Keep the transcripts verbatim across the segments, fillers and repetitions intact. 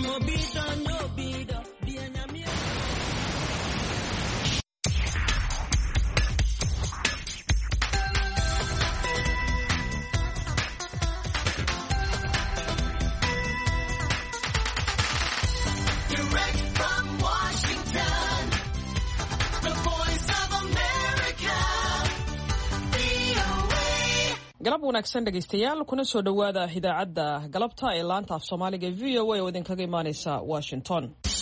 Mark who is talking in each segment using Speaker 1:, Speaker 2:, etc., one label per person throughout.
Speaker 1: galab wanaagsan dhegaystayaal kuna soo dhowaada idaacadda galabta ee laanta af soomaaliga v o a oo idinkaga imaaneysa Washington.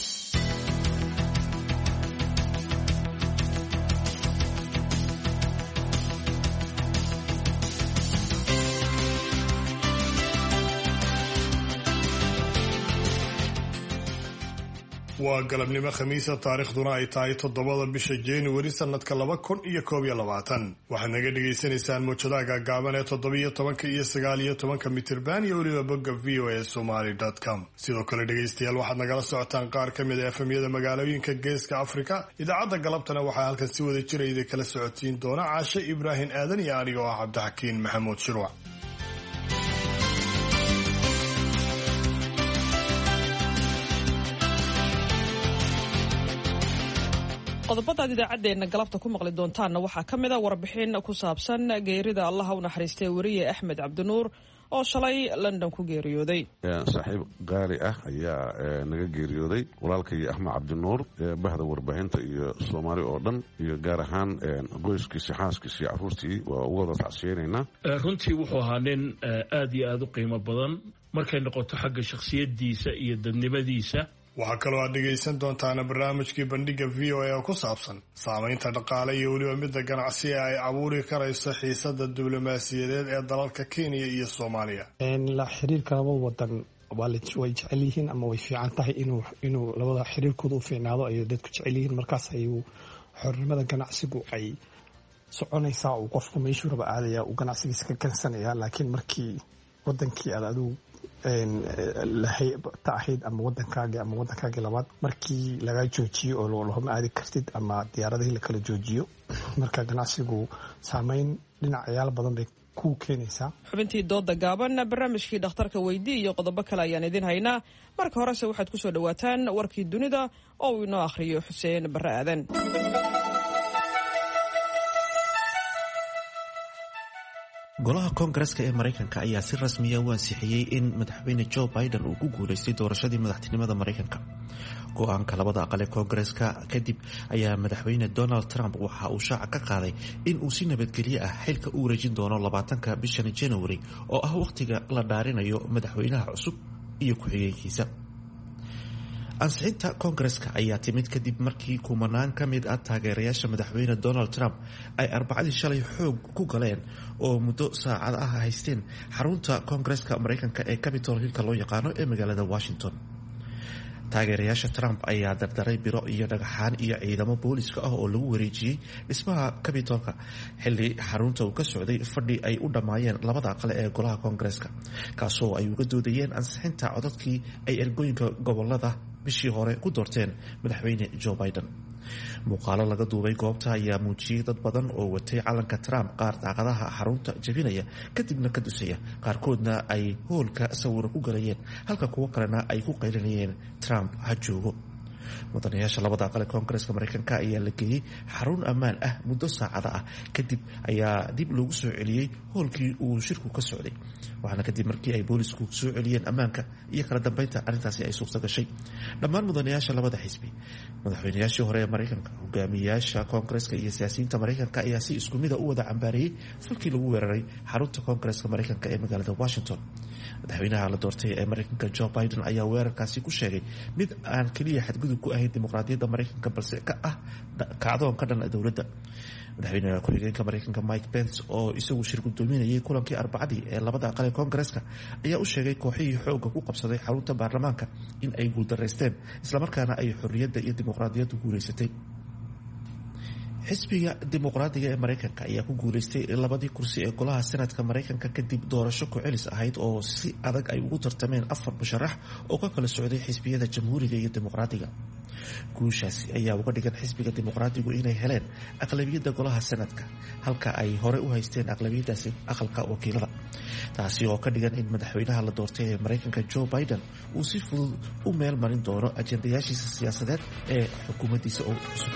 Speaker 2: waa galabnimo khamiisa taariikhduna ay tahay toddobada bisha January sanadka laba kun iyo koob iyo labaatan. waxaad naga dhageysanaysaan muujadaha gaagaaban ee toddobiyo tobanka iyo sagaal iyo tobanka mitirban iyo weliba bogga v o a somali dot com. sidoo kale dhegaystayaal waxaad nagala socotaan qaar ka mid ah efemyada magaalooyinka geeska Afrika. idaacadda galabtana waxaa halkan si wada jira idin kala socotiin doona Caashe Ibraahin Aadan iyo anigoo ah Cabdixakiin Maxamuud Shirwac.
Speaker 1: qodobada idaacadeena galabta ku maqli doontaana waxaa ka mid ah warbixin ku saabsan geerida Allah u naxariistay wariye Axmed Cabdinuur oo shalay London ku geeriyooday.
Speaker 3: saaxiib qaali ah ayaa naga geeriyooday walaalkay Axmed Cabdinuur bahda warbaahinta iyo Soomaali oo dhan iyo gaar ahaan qoyskiisa xaaskiisa caruurtii waa ugu wada tacsiyeynayna.
Speaker 4: runtii wuxuu ahaa nin aad iyo aad u qiimo badan markay noqoto xagga shakhsiyadiisa iyo dadnimadiisa.
Speaker 2: waxaa kaloo aad dhegaysan doontaana barnaamijkii bandhiga v o a oo ku saabsan saamaynta dhaqaale iyo weliba midda ganacsi ee ay abuuri karayso xiisada diblomaasiyadeed ee dalalka Kenya iyo Soomaaliya.
Speaker 5: la xiriirka laba wadan way jecel yihiin ama way fiican tahay inuu inuu labada xiriirkooda u fiicnaado ay dadku jecel yihiin markaas ayuu xornimada ganacsigu ay soconaysaa uu qofku meeshuu raba aadaya uu ganacsigiisa ka kansanaya. laakiin markii wadankii aad adigu lahayd ama wadankaagi ama wadankaagi labaad markii laga joojiyo oo looma aadi kartid ama diyaaradihii la kala joojiyo marka ganacsigu saameyn dhinacayaal badan bay ku keenaysaa.
Speaker 1: xubintii dooda gaaban barnaamijkii dhakhtarka weydii iyo qodobo kale ayaan idin haynaa. marka horese waxaad ku soo dhawaataan warkii dunida oo uu inoo akhriyo Xuseen Barre Aadan.
Speaker 6: golaha koongareska ee Mareykanka ayaa si rasmi ah u ansixiyay in madaxweyne Joe Biden uu ku guuleystay doorashadii madaxtinimada Mareykanka. go'aanka labada aqal ee koongareska kadib ayaa madaxweyne Donald Trump waxa uu shaaca ka qaaday in uu si nabadgelyo ah xilka u wareejin doono labaatanka bishan January oo ah waqtiga la dhaarinayo madaxweynaha cusub iyo ku-xigeenkiisa. ansixinta koongareska ayaa timid kadib markii kumanaan ka mid ah taageerayaasha madaxweyne Donald Trump ay arbacadii shalay xoog ku galeen oo muddo saacad ah haysteen xarunta koongareska Mareykanka ee Capitol Hill loo yaqaano ee magaalada Washington. taageerayaasha Trump ayaa dardaray biro iyo dhagaxaan iyo ciidamo booliska ah oo lagu wareejiyay dhismaha Capitolka xilli xarunta uu ka socday fadhi ay u dhamaayeen labada aqal ee golaha koongareska kaasoo ay uga doodayeen ansixinta codadkii ay ergooyinka gobolada bishii hore ku doorteen madaxweyne Joe Biden. muuqaalo laga duubay goobta ayaa muujiyay dad badan oo watay calanka Trump qaar daaqadaha xarunta jabinaya kadibna ka dusaya qaarkoodna ay hoolka sawir ku galayeen halka kuwa kalena ay ku qaylinayeen Trump ha joogo. mudanayaasha labada aqal ee koongareska Mareykanka ayaa la geeyay xarun ammaan ah muddo saacada ah kadib ayaa dib loogu soo celiyay hoolkii uu shirku ka socday waxaana kadib markii ay boolisku soo celiyeen ammaanka iyo kala dambeynta arrintaasi ay suurta gashay. dhammaan mudanayaasha labada xisbi madaxweynayaashii hore ee Mareykanka hogaamiyayaasha koongareska iyo siyaasiyiinta Mareykanka ayaa si isku mid ah u wada cambaarayay falkii lagu weeraray xarunta koongareska Mareykanka ee magaalada Washington. madaxweynaha la doortay ee Mareykanka Joe Biden ayaa weerarkaasi ku sheegay mid aan kaliya xadgudub ku ahayn dimuqraadiyadda Mareykanka balse ka ah kacdoon ka dhan dowladda. madaxweynaha ku-xigeenka Mareykanka Mike Pence oo isagu shir gudoominayay kulankii arbacadii ee labada aqal ee koongareska ayaa u sheegay kooxihii xoogga ku qabsaday xarunta baarlamaanka in ay guuldareysteen islamarkaana ay xorriyadda iyo dimuqraadiyaddu guuleysatay. xisbiga dimuqraadiga ee maraykanka ayaa ku guuleystay labadii kursi ee golaha senatka maraykanka kadib doorasho ku-celis ahayd oo si adag ay ugu tartameen afar musharax oo ka kala socday xisbiyada jamhuuriga iyo dimuqraadiga. guushaasi ayaa uga dhigan xisbiga dimuqraadigu inay heleen aqlabiyadda golaha senatka halka ay hore u haysteen aqlabiyadaasi aqalka wakiilada, taasi oo ka dhigan in madaxweynaha la doortay ee maraykanka Joe Biden uu si fudud u meel marin doono ajendayaashiisa siyaasadeed ee xukuumaddiisa oo cusub.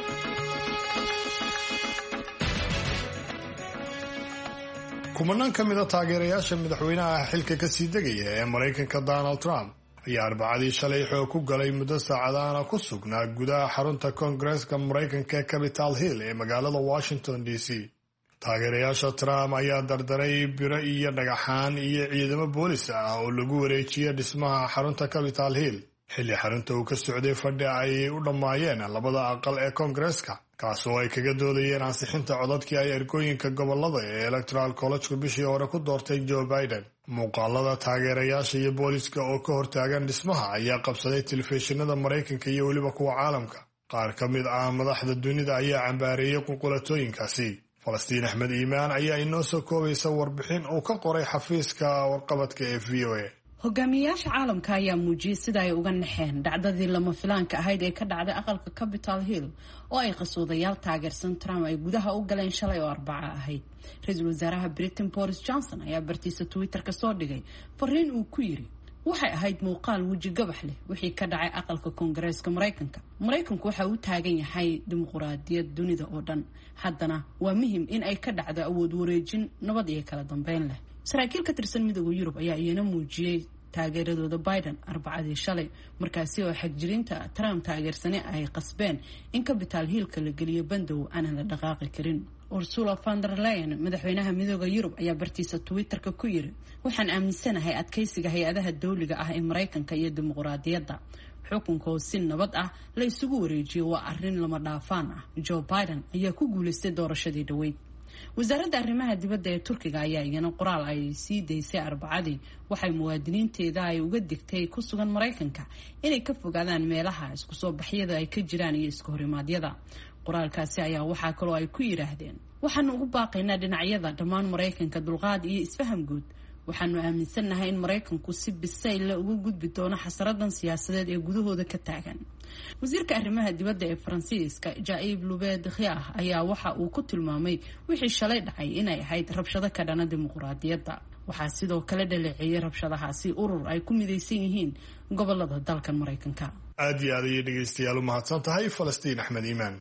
Speaker 2: kumanaan ka mid a taageerayaasha madaxweynaha xilka ka sii degaya ee maraykanka Donald Trump ayaa arbacadii shalay xoog ku galay muddo saacadaana ku sugnaa gudaha xarunta koongareeska maraykanka ee Capitol Hill ee magaalada Washington D C. taageerayaasha Trump ayaa dardaray biro iyo dhagaxaan iyo ciidamo boolis ah oo lagu wareejiyay dhismaha xarunta Capitol Hill xilli xarunta uu ka socday fadhi ay u dhammaayeen labada aqal ee koongareeska, kaasoo ay kaga doodayeen ansixinta codadkii ay ergooyinka gobolada ee Electoral College-ku bishii hore ku doortay Joe Biden. muuqaalada taageerayaasha iyo booliska oo ka hortaagan dhismaha ayaa qabsaday telefishinada Maraykanka iyo weliba kuwa caalamka. qaar ka mid ah madaxda dunida ayaa cambaareeyay qulqulatooyinkaasi. Falastiin Axmed Iimaan ayaa inoo soo koobaysa warbixin uu ka qoray xafiiska warqabadka ee V O A.
Speaker 7: hogaamiyayaasha caalamka ayaa muujiyay sida ay uga naxeen dhacdadii lama filaanka ahayd ee ka dhacday aqalka Capitol Hill oo ay qasoodayaal taageersan Trump ay gudaha u galeen shalay oo Arbaca ahayd. Ra'iisul Wasaaraha Britain Boris Johnson ayaa bartiisa Twitter ka soo dhigay fariin uu ku yiri waxay ahayd muuqaal weji gabax leh wixii ka dhacay aqalka Koongareeska Maraykanka. Maraykanku waxa uu taagan yahay dimuqraadiyad dunida oo dhan, haddana waa muhiim in ay ka dhacdo awood wareejin nabad iyo kala dambeyn leh. saraakiil ka tirsan midowga Yurub ayaa iyana muujiyay taageeradooda Biden Arbacadii shalay, markaasi oo xagjirinta Trump taageersane ay qasbeen in Capitol Hill-ka la geliyo bandow aan la dhaqaaqi karin. Ursula von der Leyen, madaxweynaha midowga Yurub, ayaa bartiisa Twitter-ka ku yiri waxaan aaminsanahay adkeysiga hay-adaha dawliga ah ee Maraykanka iyo dimuqraadiyadda. xukunka oo si nabad ah la isugu wareejiyo waa arrin lama dhaafaan ah. Joe Biden ayaa ku guuleystay doorashadii dhaweyd. wasaaradda arrimaha dibadda ee Turkiga ayaa iyana qoraal ay sii daysay Arbacadii waxay muwaadiniinteeda ay uga digtay ku sugan Maraykanka inay ka fogaadaan meelaha isku soo baxyada ay ka jiraan iyo iska horimaadyada. qoraalkaasi ayaa waxaa kaloo ay ku yiraahdeen waxaanu ugu baaqaynaa dhinacyada dhammaan Maraykanka dulqaad iyo isfaham guud. waxaanu aaminsannahay in Maraykanku si bisayl la uga gudbi doono xasaradan siyaasadeed ee gudahooda ka taagan. wasiirka arrimaha dibadda ee Faransiiska Jean-Yves Le Drian ayaa waxa uu ku tilmaamay wixii shalay dhacay inay ahayd rabshado ka dhana dimuqraadiyadda. waxaa sidoo kale dhaleeceeyay rabshadahaasi urur ay ku midaysan yihiin gobolada dalkan Maraykanka.
Speaker 2: aad iyo aad ayay dhegaystayaal u mahadsan tahay Falastiin Axmed Iimaan.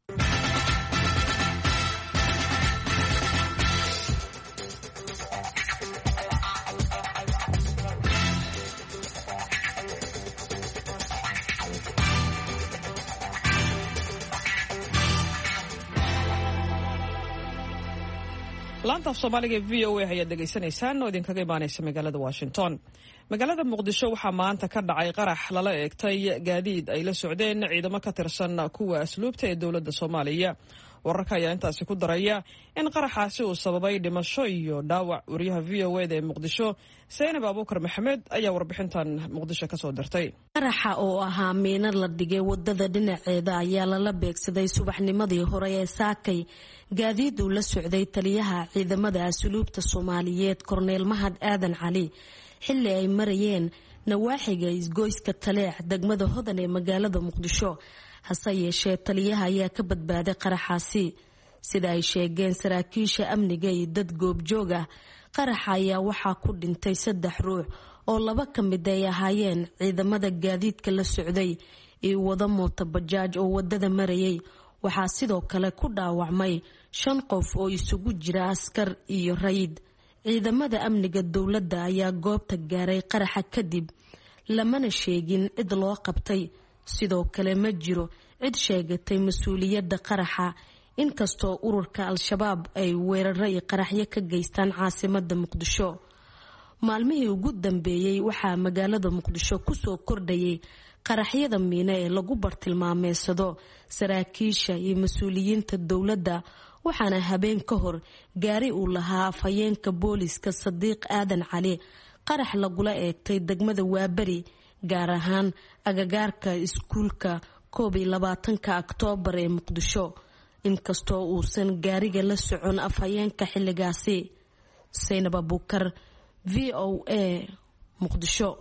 Speaker 1: laanta af Soomaaliga ee V O A ayaad dhegaysanaysaan oo idinkaga imaanaysa magaalada Washington. magaalada Muqdisho waxaa maanta ka dhacay qarax lala eegtay gaadiid ay la socdeen ciidamo ka tirsan kuwa asluubta ee dowladda Soomaaliya. wararka ayaa intaasi ku daraya in qaraxaasi uu sababay dhimasho iyo dhaawac. wariyaha V O A ee Muqdisho Zainab Abuukar Maxamed ayaa warbixintan Muqdisho ka soo dirtay.
Speaker 8: qaraxa oo ahaa miino la dhigay wadada dhinaceeda ayaa lala beegsaday subaxnimadii hore ee saakay gaadiid uu la socday taliyaha ciidamada asluubta Soomaaliyeed Korneel Mahad Aadan Cali xilli ay marayeen nawaaxiga isgoyska Taleex degmada Hodan ee magaalada Muqdisho. hase yeeshee taliyaha ayaa ka badbaaday qaraxaasi sida ay sheegeen saraakiisha amniga iyo dad goobjoog ah. qaraxa ayaa waxaa ku dhintay saddex ruux oo laba ka mid ay ahaayeen ciidamada gaadiidka la socday iyo wada mooto bajaaj oo wadada marayay. waxaa sidoo kale ku dhaawacmay shan qof oo isugu jira askar iyo rayid. ciidamada amniga dowladda ayaa goobta gaaray qaraxa kadib, lamana sheegin cid loo qabtay. sidoo kale ma jiro cid sheegatay mas-uuliyadda qaraxa, inkastoo ururka Al-Shabaab ay weeraro iyo qaraxyo ka geystaan caasimada Muqdisho. maalmihii ugu dambeeyay waxaa magaalada Muqdisho kusoo kordhayay qaraxyada miino ee lagu bartilmaameysado saraakiisha iyo mas-uuliyiinta dowladda. waxaana habeen ka hor gaari uu lahaa afhayeenka booliska Sadiiq Aadan Cali qarax lagula eegtay degmada Waabari, gaar ahaan agagaarka iskuulka koob iyo labaatanka Oktoobar ee Muqdisho. inkastoo uusan gaariga la socon afhayeenka xilligaasi. Saynab Abuukar, V O A, Muqdisho.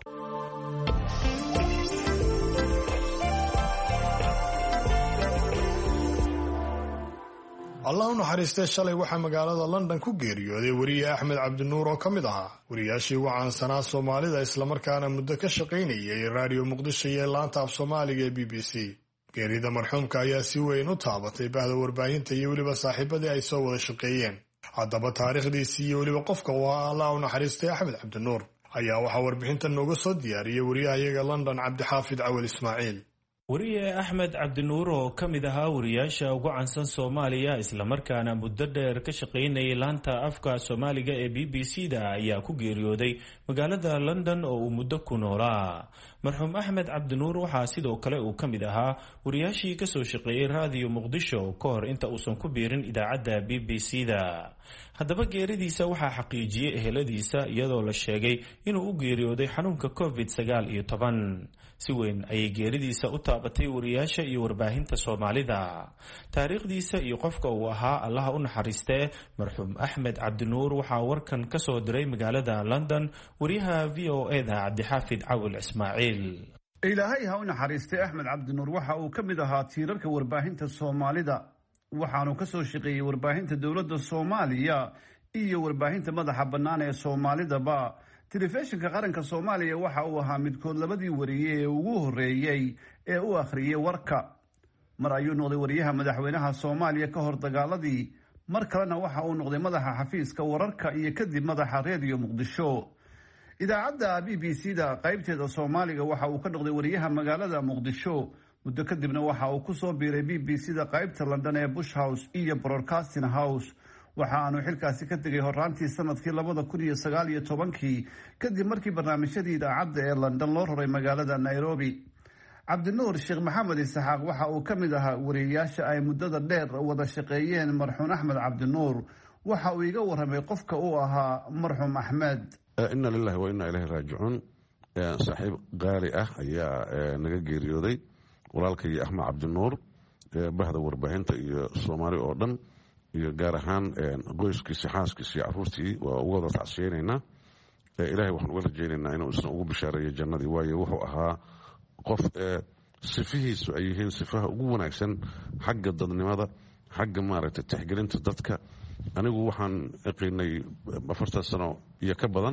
Speaker 2: allah u naxariistay shalay waxaa magaalada London ku geeriyooday wariye Axmed Cabdinuur oo ka mid ahaa wariyaashii ugu caansanaa Soomaalida islamarkaana muddo ka shaqaynayay raadiyo Muqdisho iyo laanta af Soomaaliga ee B B C. geerida marxuumka ayaa si weyn u taabatay bahda warbaahinta iyo weliba saaxiibadii ay soo wada shaqeeyeen. haddaba taariikhdiisii iyo weliba qofka uu ahaa allah u naxariistay Axmed Cabdinuur ayaa waxaa warbixintan nooga soo diyaariyay wariyahayaga London Cabdixaafid Cawil Ismaaciil.
Speaker 9: wariye Axmed Cabdinuur oo ka mid ahaa wariyaasha ugu caansan Soomaaliya islamarkaana muddo dheer ka shaqaynayay laanta afka Soomaaliga ee B B C-da ayaa ku geeriyooday magaalada London oo uu muddo ku noolaa. marxuum Axmed Cabdinuur waxaa sidoo kale uu ka mid ahaa wariyaashii ka soo shaqeeyay raadiyo Muqdisho ka hor inta uusan ku biirin idaacadda B B C-da. haddaba geeridiisa waxaa xaqiijiyay eheladiisa iyadoo la sheegay inuu u geeriyooday xanuunka covid sagaal iyo toban. si weyn ayay geeridiisa u taabatay wariyaasha iyo warbaahinta Soomaalida. taariikhdiisa iyo qofka uu ahaa allaha u naxariistee marxuum Axmed Cabdinuur waxaa warkan ka soo diray magaalada London wariyaha V O A-da Cabdixaafid Cawil Ismaaciil.
Speaker 10: ilaahay ha u naxariistay Axmed Cabdinuur waxa uu ka mid ahaa tiirarka warbaahinta Soomaalida, waxaanu ka soo shaqeeyay warbaahinta dowladda Soomaaliya iyo warbaahinta madaxa bannaan ee Soomaalidaba. telefishinka qaranka Soomaaliya waxa uu ahaa midkood labadii wariye ee ugu horeeyay ee u akhriyay warka. mar ayuu noqday wariyaha madaxweynaha Soomaaliya ka hor dagaaladii, mar kalena waxa uu noqday madaxa xafiiska wararka iyo kadib madaxa raadiyo Muqdisho. idaacadda B B C-da qaybteeda Soomaaliga waxa uu ka noqday wariyaha magaalada Muqdisho. muddo kadibna waxa uu ku soo biiray B B C-da qaybta London ee Bush House iyo Broadcasting House. waxa aanu xilkaasi ka tegay horaantii sanadkii labada kun iyo sagaal iyo tobankii kadib markii barnaamijyadii idaacadda ee London loo raray magaalada Nairobi. Cabdinuur Sheekh Maxamed Isaxaaq waxa uu ka mid ahaa wariyaasha ay muddada dheer wada shaqeeyeen marxuum Axmed Cabdinuur. waxa uu iga warramay qofka uu ahaa marxuum Axmed.
Speaker 3: inna lillahi wa inna ilayhi raajicuun. saaxiib qaali ah ayaa naga geeriyooday walaalkay Axmed Cabdinuur, bahda warbaahinta iyo Soomaali oo dhan iyo gaar ahaan qoyskiisa xaaskiisa iyo caruurtii waa uga wada tacsiyeynaynaa. ilaahay waxaan uga rajaynaynaa inuu isna ugu bishaareeyo jannadii, waayo wuxuu ahaa qof sifihiisu ay yihiin sifaha ugu wanaagsan xagga dadnimada, xagga maaragtay tixgelinta dadka. anigu waxaan yaqiinay afartan sano iyo ka badan.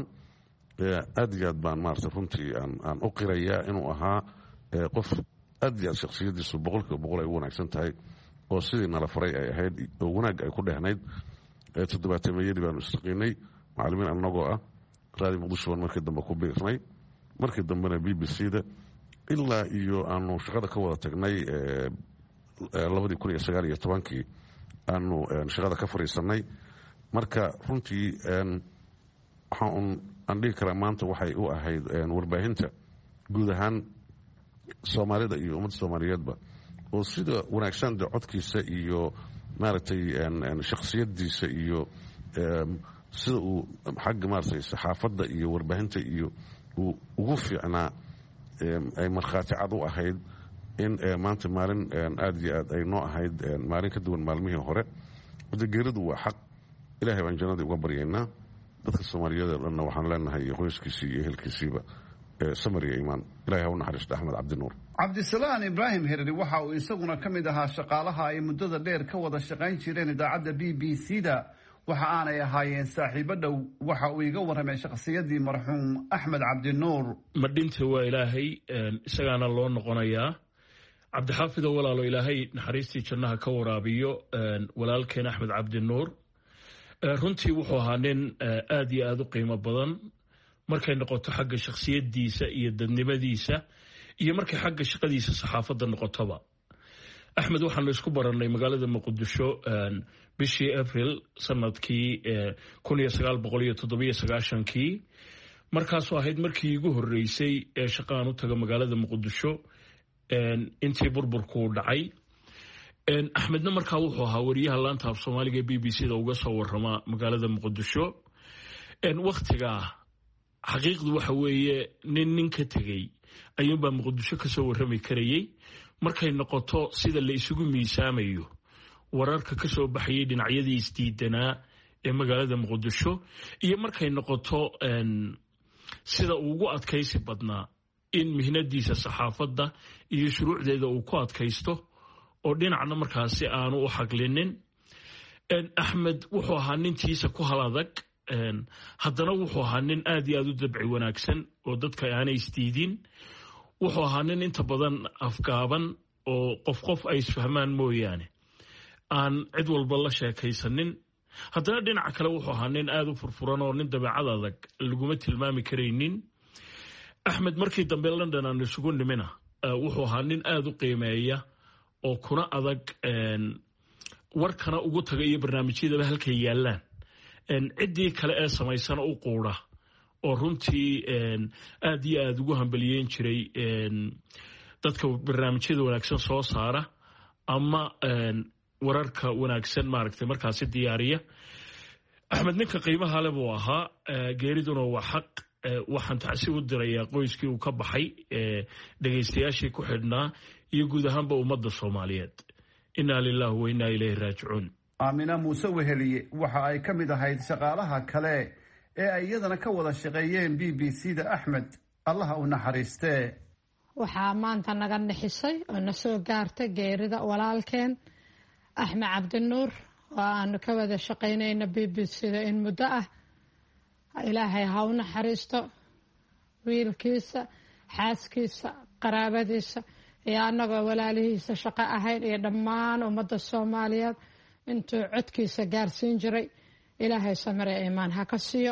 Speaker 3: aad iyo aad baan maaragtay runtii aan u qirayaa inuu ahaa qof aad iyo aad shakhsiyadiisu boqolkiiba boqol ay u wanaagsan tahay oo sidii nala faray ay ahayd oo wanaag ay ku dhehnayd. toddobaatameyadii baanu istaqiinay macallimiin annagoo ah raadi Muqdisho baan markii dambe ku biirnay, markii dambena B B C-da ilaa iyo aanu shaqada ka wada tagnay labadii kun iyo sagaal iyo tobankii aanu shaqada ka fariisanay. marka runtii waxaan aan dhihi karaa maanta waxay u ahayd warbaahinta guud ahaan Soomaalida iyo ummadda Soomaaliyeedba oo sida wanaagsan de codkiisa iyo maaragtay shakhsiyadiisa iyo sida uu xagga maaragtay saxaafadda iyo warbaahinta iyo uu ugu fiicnaa ay markhaati cad u ahayd in maanta maalin aad iyo aad ay noo ahayd maalin ka duwan maalmihii hore. wada geeridu waa xaq, ilaahay baan jannadii uga baryaynaa. dadka Soomaaliyeed oo dhanna waxaan leenahay qoyskiisii iyo ehelkiisiiba samariya imaan. ilaahay ha u naxariisto Axmed Cabdinuur.
Speaker 10: Cabdisalaan Ibraahim Herri waxa uu isaguna ka mid ahaa shaqaalaha ay muddada dheer ka wada shaqayn jireen idaacadda B B C-da. waxa aanay ahaayeen saaxiibo dhow. waxa uu iga warramay shakhsiyadii marxuum Axmed Cabdinuur.
Speaker 4: ma dhinta waa ilaahay, isagaana loo noqonayaa. cabdixaafido walaalo, ilaahay naxariistii jannaha ka waraabiyo walaalkeen Axmed Cabdinuur. runtii wuxuu ahaa nin aad iyo aad u qiimo badan markay noqoto xagga shakhsiyadiisa iyo dadnimadiisa iyo markay xagga shaqadiisa saxaafadda noqotoba. axmed waxaanu isku barannay magaalada Muqdisho bishii April sanadkii kun iyo sagaal boqol iyo toddobiyo sagaashankii. markaasoo ahayd markii igu horreysay ee shaqaan u taga magaalada Muqdisho intii burburku dhacay. axmedna markaa wuxuu ahaa wariyaha laanta af Soomaaliga ee B B C-da uga soo warrama magaalada Muqdisho. wakhtigaa xaqiiqdu waxa weeye nin nin ka tegey ayuunbaa Muqdisho ka soo warrami karayay. markay noqoto sida la isugu miisaamayo wararka ka soo baxayay dhinacyadii isdiidanaa ee magaalada muqdisho iyo markay noqoto sida uu ugu adkaysi badnaa in mihnadiisa saxaafadda iyo shuruucdeeda uu ku adkaysto oo dhinacna markaasi aanu u xaglinin. axmed wuxuu ahaa nintiisa ku hal adag, haddana wuxuu ahaa nin aad iyo aad u dabci wanaagsan oo dadka aanay isdiidin. wuxuu ahaa nin inta badan afgaaban oo qof qof ay isfahmaan mooyaane aan cid walba la sheekaysanin. haddana dhinaca kale wuxuu ahaa nin aad u furfuran oo nin dabeecad adag laguma tilmaami karaynin. axmed markii dambe london aan isugu nimina wuxuu ahaa nin aad u qiimeeya oo kuna adag warkana ugu taga iyo barnaamijyadaba halkay yaallaan ciddii kale ee samaysana u quudha oo runtii aad iyo aad ugu hambaliyeyn jiray dadka barnaamijyada wanaagsan soo saara ama wararka wanaagsan maaragtay markaasi diyaariya. axmed ninka qiimaha le buu ahaa, geeriduna waa xaq. waxaan tacsi u dirayaa qoyskii uu ka baxay, dhegaystayaashii ku xidhnaa iyo guud ahaanba ummadda Soomaaliyeed. inaa lillahi wa inaa ilayhi raajicuun.
Speaker 10: aamina muuse weheliye waxa ay ka mid ahayd shaqaalaha kale ee ay iyadana ka wada shaqeeyeen b b c da. axmed allaha u naxariistee.
Speaker 11: waxaa maanta naga nixisay oo na soo gaartay geerida walaalkeen axmed cabdinuur oo aanu ka wada shaqaynayna b b c da in muddo ah. ilaahay ha u naxariisto wiilkiisa, xaaskiisa, qaraabadiisa iyo annagoo walaalihiisa shaqo ahayn iyo dhammaan ummadda Soomaaliyeed intuu codkiisa gaarsiin jiray. ilaahay samir iyo iimaan ha ka siiyo.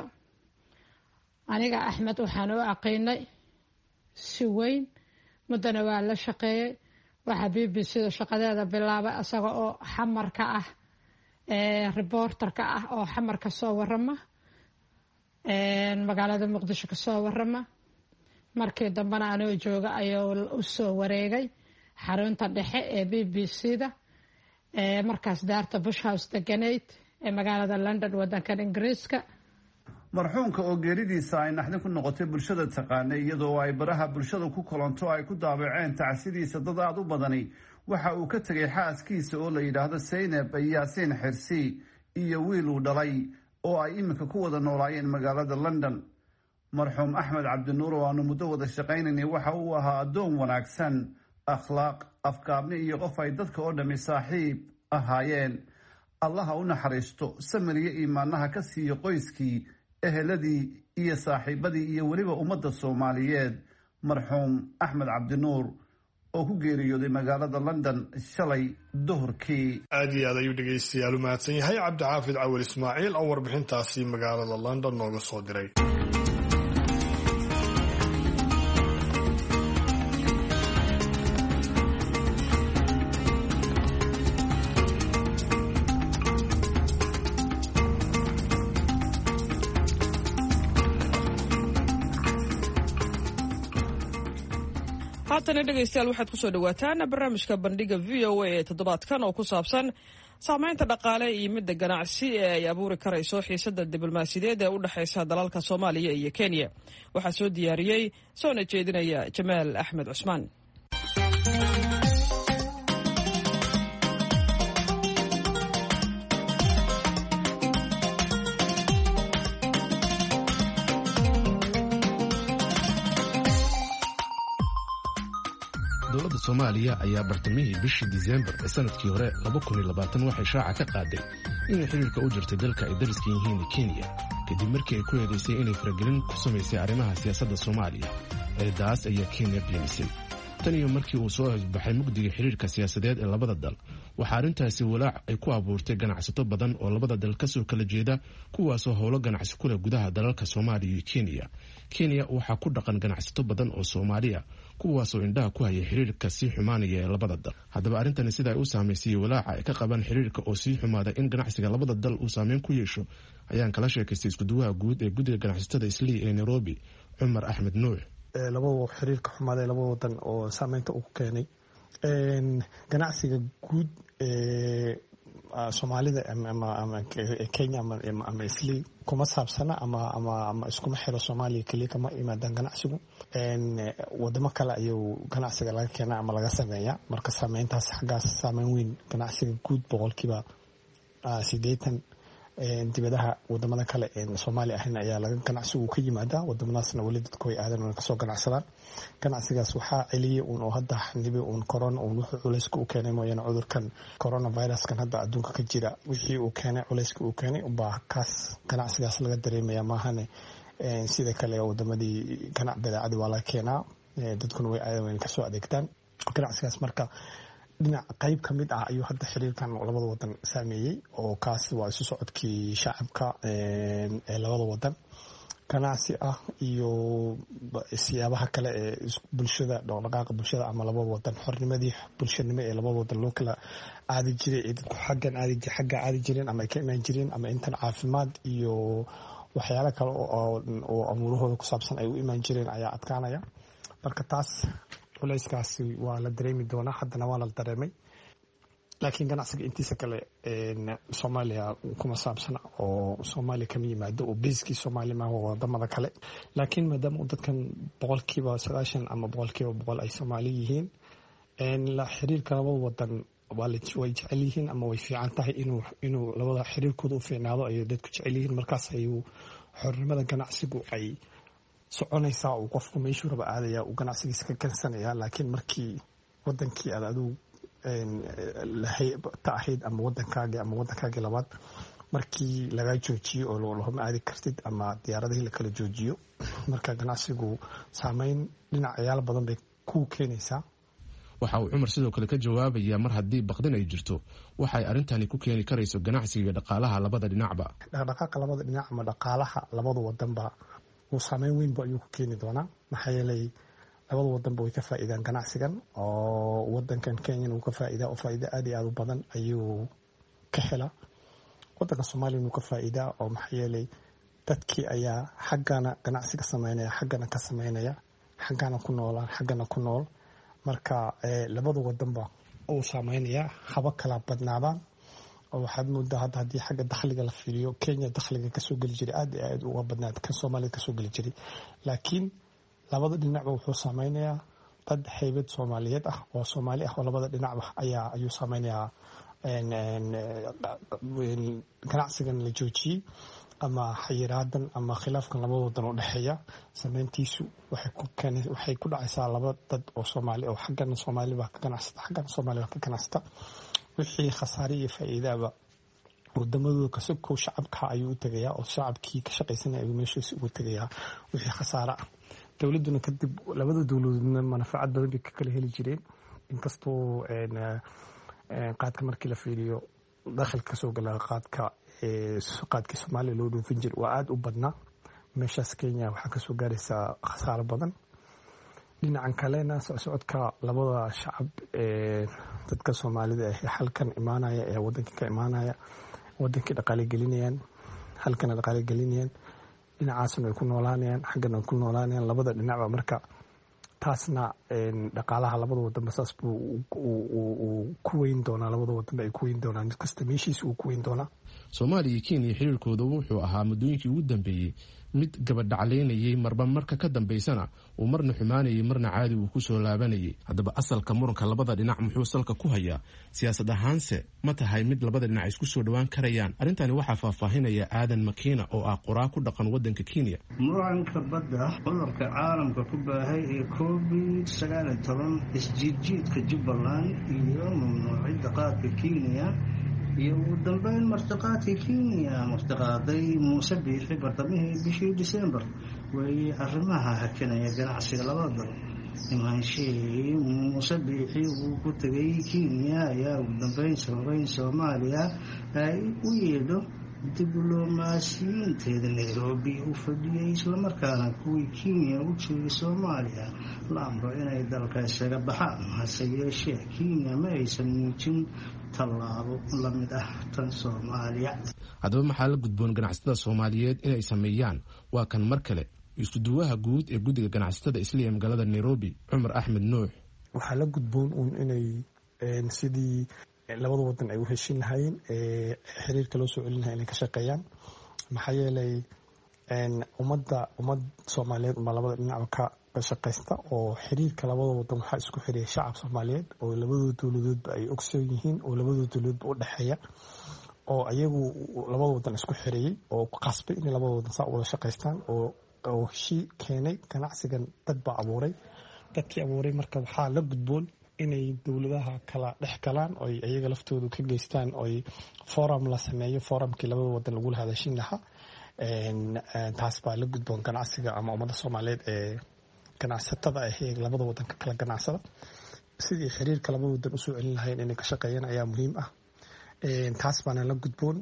Speaker 11: aniga axmed waxaan u aqaynay si weyn, muddana waa la shaqeeyey. waxaa b b c da shaqadeeda bilaabay asaga oo xamarka ah, reporterka ah oo xamarka soo warama, magaalada muqdisho ka soo warama. markii dambena anoo jooga ayuu u soo wareegay xarunta dhexe ee b b c da, markaas daarta Bush House deganayd ee magaalada London wadankan Ingiriiska.
Speaker 10: marxuumka oo geeridiisa ay naxdin ku noqotay bulshada taqaanay iyadoo ay baraha bulshada ku kulanto ay ku daabaceen tacsidiisa dad aad u badani. waxa uu ka tegay xaaskiisa oo la yidhaahdo Saynab Yaasiin Xirsi iyo wiil uu dhalay oo ay iminka ku wada noolaayeen magaalada London. marxuum axmed cabdinuur oo aanu muddo wada shaqaynaynay waxa uu ahaa addoon wanaagsan, akhlaaq, afkaabni iyo qof ay dadka oo dhammi saaxiib ahaayeen. allaha u naxariisto, samir iyo iimaanaha ka siiyo qoyskii, eheladii iyo saaxiibadii iyo weliba ummadda Soomaaliyeed. marxuum axmed cabdinuur oo ku geeriyooday magaalada London shalay duhurkii.
Speaker 2: aad iyo aad ayuu dhegaystayaal u mahadsan yahay cabdixaafid cawil ismaaciil oo warbixintaasi magaalada London nooga soo diray.
Speaker 1: haatana dhegaystayaal waxaad ku soo dhawaataan barnaamijka bandhiga v o a ee toddobaadkan oo ku saabsan saamaynta dhaqaale iyo midda ganacsi ee ay abuuri karayso xiisadda diblomaasiyadeed ee u dhexaysa dalalka Soomaaliya iyo Kenya. waxaa soo diyaariyey soona jeedinaya Jamaal Axmed Cusmaan.
Speaker 12: dowladda Soomaaliya ayaa bartamihii bishii Diseembar ee sanadkii hore laba kun iyo labaatan waxay shaaca ka qaaday inay xiriirka u jirtay dalka ay dariska yihiin Kenya kadib markii ay ku eedeysay inay faragelin ku samaysay arrimaha siyaasadda Soomaaliya. eedaas ayaa Kenya beenisay. tan iyo markii uu soo hesbaxay mugdiga xiriirka siyaasadeed ee labada dal, waxaa arrintaasi walaac ay ku abuurtay ganacsato badan oo labada dal ka soo kala jeeda, kuwaasoo howlo ganacsi ku leh gudaha dalalka Soomaaliya iyo Kenya. Kenya waxaa ku dhaqan ganacsato badan oo Soomaaliya, kuwaasoo indhaha ku haya xiriirka sii xumaanaya ee labada dal. haddaba arrintani sida ay u saamaysay walaaca ay ka qabaan xiriirka oo sii xumaada in ganacsiga labada dal uu saameyn ku yeesho, ayaan kala sheekaystay iskuduwaha guud ee guddiga ganacsatada Islii ee Nairobi, Cumar Axmed Nuux.
Speaker 5: laba xiriirka xumaaday laba wadan oo saameynta uu keenay ganacsiga guud ee soomaalida ama kenya ama isli kuma saabsana ama iskuma xiro soomaaliya keliya kama imaadaan ganacsigu wadamo kale ayuu ganacsiga laga keenaa ama laga sameeyaa marka saameyntaas xaggaas saameyn weyn ganacsiga guud boqolkiiba sideetan dibadaha wadamada kale soomaaliya ahayn ayaa laga ganacsigu ka yimaadaa wadamadaasna weli dadku way aadan una kasoo ganacsadaan ganacsigaas waxaa celiyay uun oo hadda xanibi uun corona uun wuxuu culayska u keenay mooyaane cudurkan coronaviruskan hadda adduunka ka jira wixii uu keenay culayska uu keenay ubaa kaas ganacsigaas laga dareemaya maahane sida kale wadamadii ganac badeecada waa laga keenaa dadkuna way aadan weyn kasoo adeegtaan ganacsigaas marka dhinac qayb ka mid ah ayuu hadda xiriirkan labada wadan saameeyey oo kaas waa isu socodkii shacabka ee labada wadan ganacsi ah iyo siyaabaha kale ee bulshada dhaqdhaqaaqa bulshada ama labada wadan xornimadii bulshanimo ee labada wadan loo kala aadi jiray ee dadku xaggan aadi xagga aadi jireen ama ay ka imaan jireen ama intan caafimaad iyo waxyaalo kale oo amuurahooda ku saabsan ay u imaan jireen ayaa adkaanaya marka taas culayskaasi waa la dareemi doonaa haddana waa la dareemay laakiin ganacsiga intiisa kale soomaaliya kuma saabsana oo soomaaliya kama yimaado oo biiskii soomaaliya maaha wadamada kale laakiin maadaama dadkan boqolkiiba sagaashan ama boqolkiiba boqol ay soomaali yihiin la xiriirka labada wadan way jecel yihiin ama way fiican tahay inuu labada xiriirkooda u fiicnaado ayay dadku jecel yihiin markaas ayuu xornimada ganacsigu ay soconaysaa uu qofku meeshuu raba aadaya uu ganacsigiisa ka kansanaya laakiin markii wadankii aad adigu ta ahayd ama wadankaagii ama wadankaagii labaad markii laga joojiyo oo lahoma aadi kartid ama diyaaradihii lakala joojiyo marka ganacsigu saameyn dhinacayaal badan bay ku keenaysaa
Speaker 12: waxa uu cumar sidoo kale ka jawaabayaa mar haddii baqdin ay jirto waxay arrintani ku keeni karayso ganacsiga iyo dhaqaalaha labada dhinacba
Speaker 5: dhaqdhaqaaqa labada dhinac ama dhaqaalaha labada wadanba saameyn weynba ayuu ku keeni doonaa maxaa yeelay labada wadanba way ka faa'iidaan ganacsigan oo wadankan kenyana uu ka faa'iidaa oo faa'iido aad iyo aad u badan ayuu ka helaa wadanka soomaaliyana uu ka faa'iidaa oo maxaa yeelay dadkii ayaa xaggana ganacsiga sameynaya xaggana ka sameynaya xaggana ku noolaan xaggana ku nool marka labada wadanba uu saameynaya haba kala badnaadaan oo waxaad moodaa hadda haddii xagga dakhliga la fiiriyo kenya dakhliga kasoo geli jiray aad iyo aad uga badnaad kan soomaalida kasoo geli jiray laakiin labada dhinacba wuxuu saameynayaa dad haybad soomaaliyeed ah oo soomaali ah oo labada dhinacba ayaa ayuu saameynayaa ganacsigan la joojiyey ama xayiraadan ama khilaafkan labada wadan oo dhexeeya saameyntiisu waxay ku dhacaysaa laba dad oo soomaali oo xaggana soomaalibaa ka ganacsata xaggana soomaalibaa ka ganacsata wixii khasaare iyo faa'iidaba wadamadooda kasoo shacabka ayuu u tegayaa oo shacabkii ka shaqaysanaya ayuu meeshiisa ugu tegayaa wixii khasaare ah dowladuna kadib labada dowladoodna manafacad badan bay ka kala heli jireen inkastoo qaadka markii la fiiriyo dakhilka kasoo gala qaadka qaadkii soomaaliya loo dhoofin jira waa aada u badnaa meeshaas kenya waxaa kasoo gaaraysaa khasaaro badan dhinacan kalena socodka labada shacab ee dadka soomaalida ee halkan imaanaya ee wadankii ka imaanaya wadankii dhaqaale gelinayaan halkana dhaqaale gelinayaan dhinacaasna ay ku noolaanayaan xaggana ay ku noolaanayaan labada dhinacba marka taasna dhaqaalaha labada wadanba saas buu ku weyn doonaa labada wadanba ay ku weyn doonaa mid kasta meeshiisa uu ku weyn doonaa
Speaker 12: soomaaliya iyo kenya xiriirkooda wuxuu ahaa muddooyinkii ugu dambeeyey mid gabadhaclaynayay marba marka ka dambaysana uu marna xumaanayay marna caadi uu ku soo laabanayay haddaba asalka muranka labada dhinac muxuu salka ku hayaa siyaasad ahaanse ma tahay mid labada dhinac isku soo dhowaan karayaan arrintani waxaa faahfaahinaya aadan makiina oo ah qoraa ku dhaqan wadanka kenya
Speaker 13: muranka badda cudurka caalamka ku baahay ee covid sagaal iyo toban isjiidjiidka jubbaland iyo mamnuucidda qaadka kenya iyo ugu dambeyn martiqaadka kenya martiqaaday muuse biixi bartamihii bishii disembar weeye arrimaha hakinaya ganacsiga labada dal imaanshihii muuse biixi uu ku tegay kenya ayaa ugu dambeyn sababeyn soomaaliya ay u yeedho diblomaasiyiinteeda nairobi u fadhiyay islamarkaana kuwii kenya u joogay soomaaliya la amro inay dalka isaga baxaan hase yeeshee kenya ma aysan muujin tallaabo la mid ah tan soomaaliya
Speaker 12: haddaba maxaa la gudboon ganacsatada soomaaliyeed inay sameeyaan waa kan mar kale iskuduwaha guud ee guddiga ganacsatada isliya magaalada nairobi cumar axmed nuux
Speaker 5: waxaa la gudboon uun inay sidii labada wadan ay u heshin lahaayeen xiriirka loo soo celin lahaa inay ka shaqeeyaan. maxaa yeelay ummadda ummad soomaaliyeed uma labada dhinacba ka shaqaysta oo xiriirka labada wadan waxaa isku xiriya shacab soomaaliyeed oo labadooda dowladoodba ay ogsoon yihiin oo labadooda dowladoodba u dhexeeya oo ayagu labada wadan isku xiriyey oo qasbay inay labada wadan saa wada shaqaystaan oo oo heshii keenay ganacsigan dad baa abuuray. dadkii abuuray marka waxaa la gudboon inay dowladaha kala dhex galaan oo iyaga laftoodu ka geystaan oo forum la sameeyo forumkii labada wadan lagu hadashin lahaa. taas baa la gudboon ganacsiga ama ummadda soomaaliyeed ee ganacsatada ah ee labada wadan ka kala ganacsada sidii xiriirka labada wadan usoo celin lahayn inay ka shaqeeyaan ayaa muhiim ah. taas baana la gudboon.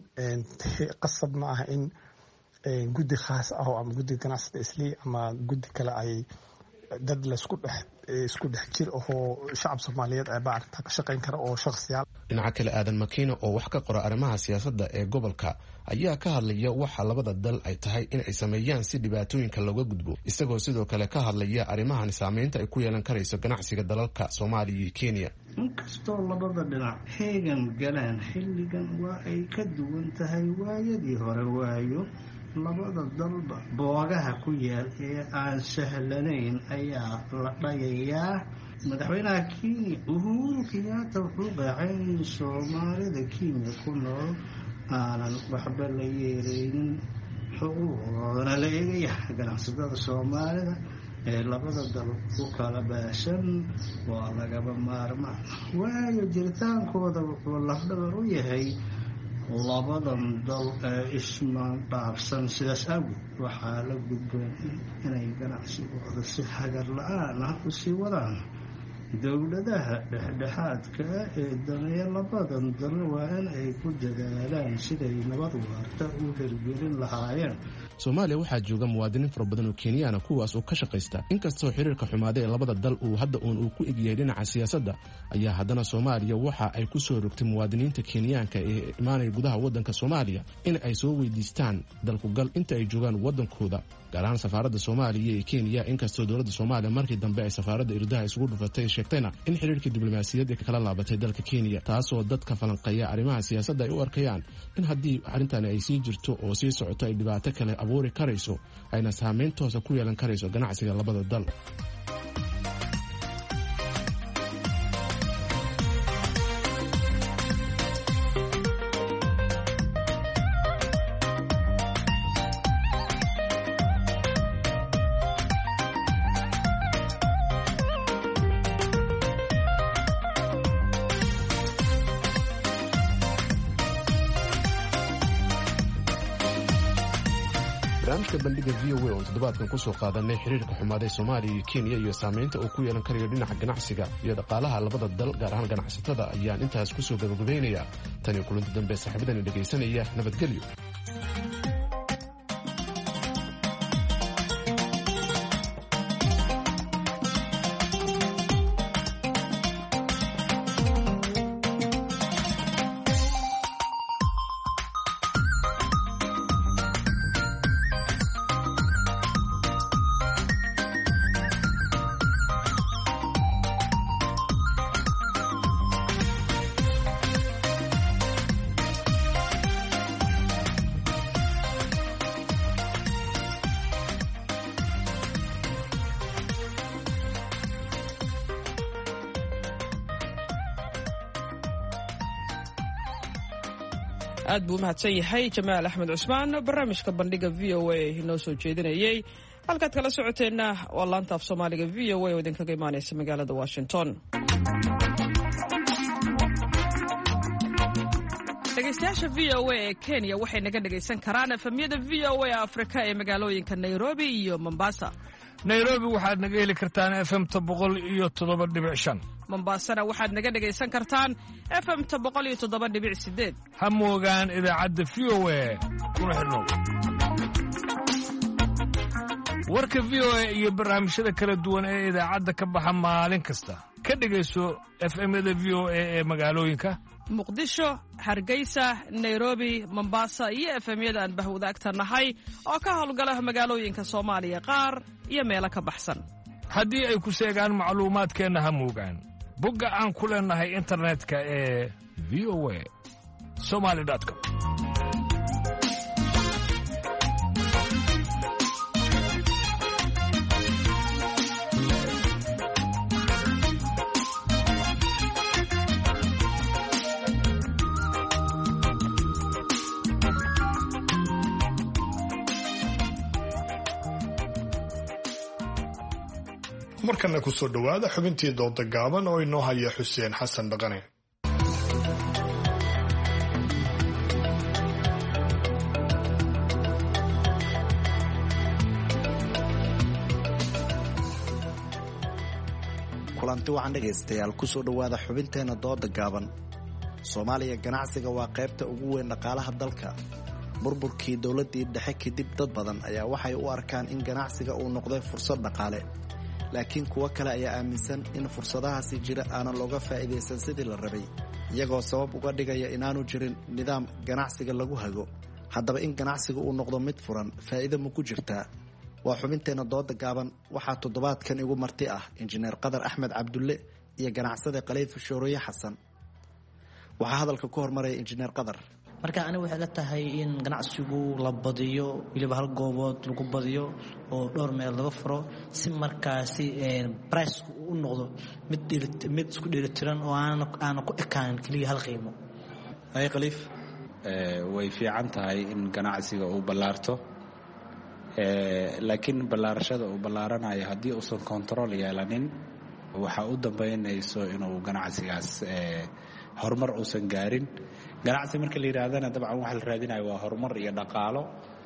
Speaker 5: qasab ma aha in guddi khaas ah ama guddi ganacsada islii ama guddi kale ay dad la isku dhex isku dhex jir oo shacab Soomaaliyeed ay baarinta ka shaqeyn kara oo shakhsiyaal.
Speaker 12: dhinaca kale aadan makiina oo wax ka qora arrimaha siyaasadda ee gobolka ayaa ka hadlaya waxa labada dal ay tahay in ay sameeyaan si dhibaatooyinka looga gudbo isagoo sidoo kale ka hadlaya arrimahan saameynta ay ku yeelan karayso ganacsiga dalalka Soomaaliya iyo Kenya.
Speaker 13: inkastoo labada dhinac heegan galaan xilligan waa ay ka duwan tahay waayadii hore waayo labada dalba boogaha ku yaal ee aan sahlanayn ayaa la dhayayaa. madaxweynaha Kenya Uhuru Kenyatta wuxuu qeexay in Soomaalida Kenya ku nool aanan waxba la yeeleynin xuquuqdooda la eegaya. ganacsatada Soomaalida ee labada dal ku kala baashan waa lagaba maarmaan waayo jiritaankooda wuxuu lafdhabar u yahay labadan dal ee ismaan dhaafsan. sidaas awgeed waxaa la gudboon inay ganacsigooda si hagar la-aan ah u sii wadaan. dowladaha dhexdhexaadka ee daneeya labadan dal waa in ay ku dadaalaan siday nabad waarta u hirgelin lahaayeen.
Speaker 12: Soomaaliya waxaa jooga muwaadiniin fara badan oo Kenyaana kuwaas oo ka shaqaysta inkastoo xiriirka xumaaday ee labada dal uu hadda uun uu ku egyahay dhinaca siyaasadda ayaa haddana Soomaaliya waxa ay ku soo rogtay muwaadiniinta Kenyaanka ee imaanaya gudaha wadanka Soomaaliya in ay soo weydiistaan dalku gal inta ay joogaan wadankooda gaar ahaan safaaradda Soomaaliya ee Kenya. inkastoo dowladda Soomaaliya markii dambe ay safaaradda irdaha isugu dhufatay sheegtayna in xiriirka diblomaasiyadeed ay kala laabatay dalka Kenya taasoo dadka falanqeeya arrimaha siyaasadda ay u arkayaan in haddii arrintan ay sii jirto oo sii socoto ay dhibaato kale abuuri karayso ayna saameyn toos ah ku yeelan karayso ganacsiga labada dal. barnaamijka bandhiga V O A oo toddobaadkan ku soo qaadanay xiriirka xumaaday Soomaaliya iyo Kenya iyo saameynta uu ku yeelan karayo dhinaca ganacsiga iyo dhaqaalaha labada dal gaar ahaan ganacsatada ayaan intaas ku soo gabagabeynaya. tan iyo kulanti dambe saaxiibadana dhageysanaya nabadgelyo.
Speaker 1: aad buu mahadsan yahay Jamaal Axmed Cusmaan barnaamijka bandhiga V O A inoo soo jeedinayay. halkaad kala socoteenna waa laanta af Soomaaliga V O A oo idinkaga imaanaysa magaalada Washington. dhegeystayaasha V O A ee Kenya waxay naga dhegeysan karaan efemyada V O A Afrika ee magaalooyinka Nairobi iyo Mombasa.
Speaker 14: Nairobi waxaad naga heli kartaan F M boqol iyo toddoba dhibic shan.
Speaker 1: Mombasana waxaad naga dhageysan kartaan F M boqol iyo toddoba dhibic sideed.
Speaker 14: Ha moogaan idaacadda V O A kuna xidhnow. warka V O A iyo barnaamijyada kala duwan ee idaacadda ka baxa maalin kasta ka dhageyso F M-yada V O A ee magaalooyinka
Speaker 1: Muqdisho, Hargeysa, Nairobi, Mombasa iyo F M-yada aan bahwadaagta nahay oo ka howlgala magaalooyinka Soomaaliya qaar iyo meelo ka baxsan.
Speaker 14: haddii ay ku sheegaan macluumaadkeenna ha moogaan bogga aan ku leenahay internetka ee v o a somali com.
Speaker 2: markana ku soo dhowaada xubintii dooda gaaban oo inoo haya xuseen xasan dhaqane.
Speaker 15: kulanti wacan dhegaystayaal ku soo dhowaada xubinteena dooda gaaban. Soomaaliya ganacsiga waa qaybta ugu weyn dhaqaalaha dalka. burburkii dowladii dhexe kadib dad badan ayaa waxay u arkaan in ganacsiga uu noqday fursad dhaqaale. laakiin kuwa kale ayaa aaminsan in fursadahaasi jira aanan looga faa'iidaysan sidii la rabay, iyagoo sabab uga dhigaya inaanu jirin nidaam ganacsiga lagu hago. haddaba in ganacsiga uu noqdo mid furan faa'iido ma ku jirtaa? waa xubinteena dooda gaaban. waxaa toddobaadkan igu marti ah injineer qadar axmed cabdulle iyo ganacsade khaliif shooriye xasan. waxaa hadalka ku hormaraya injineer qadar.
Speaker 16: marka aniga waxay la tahay in ganacsigu la badiyo, weliba hal goobood lagu badiyo oo dhowr meel laga furo si markaasi price u noqdo mid mid isku dheelitiran oo aan aan ku ekaan kaliya hal qiimo.
Speaker 17: ay khaliif ee way fiican tahay in ganacsiga uu ballaarto, ee laakiin ballaarashada uu ballaaranayo haddii uusan control yeelanin waxa u dambeynayso inuu ganacsigaas ee horumar uusan gaarin. ganacsi marka la yiraahdana dabcan waxa la raadinayo waa horumar iyo dhaqaalo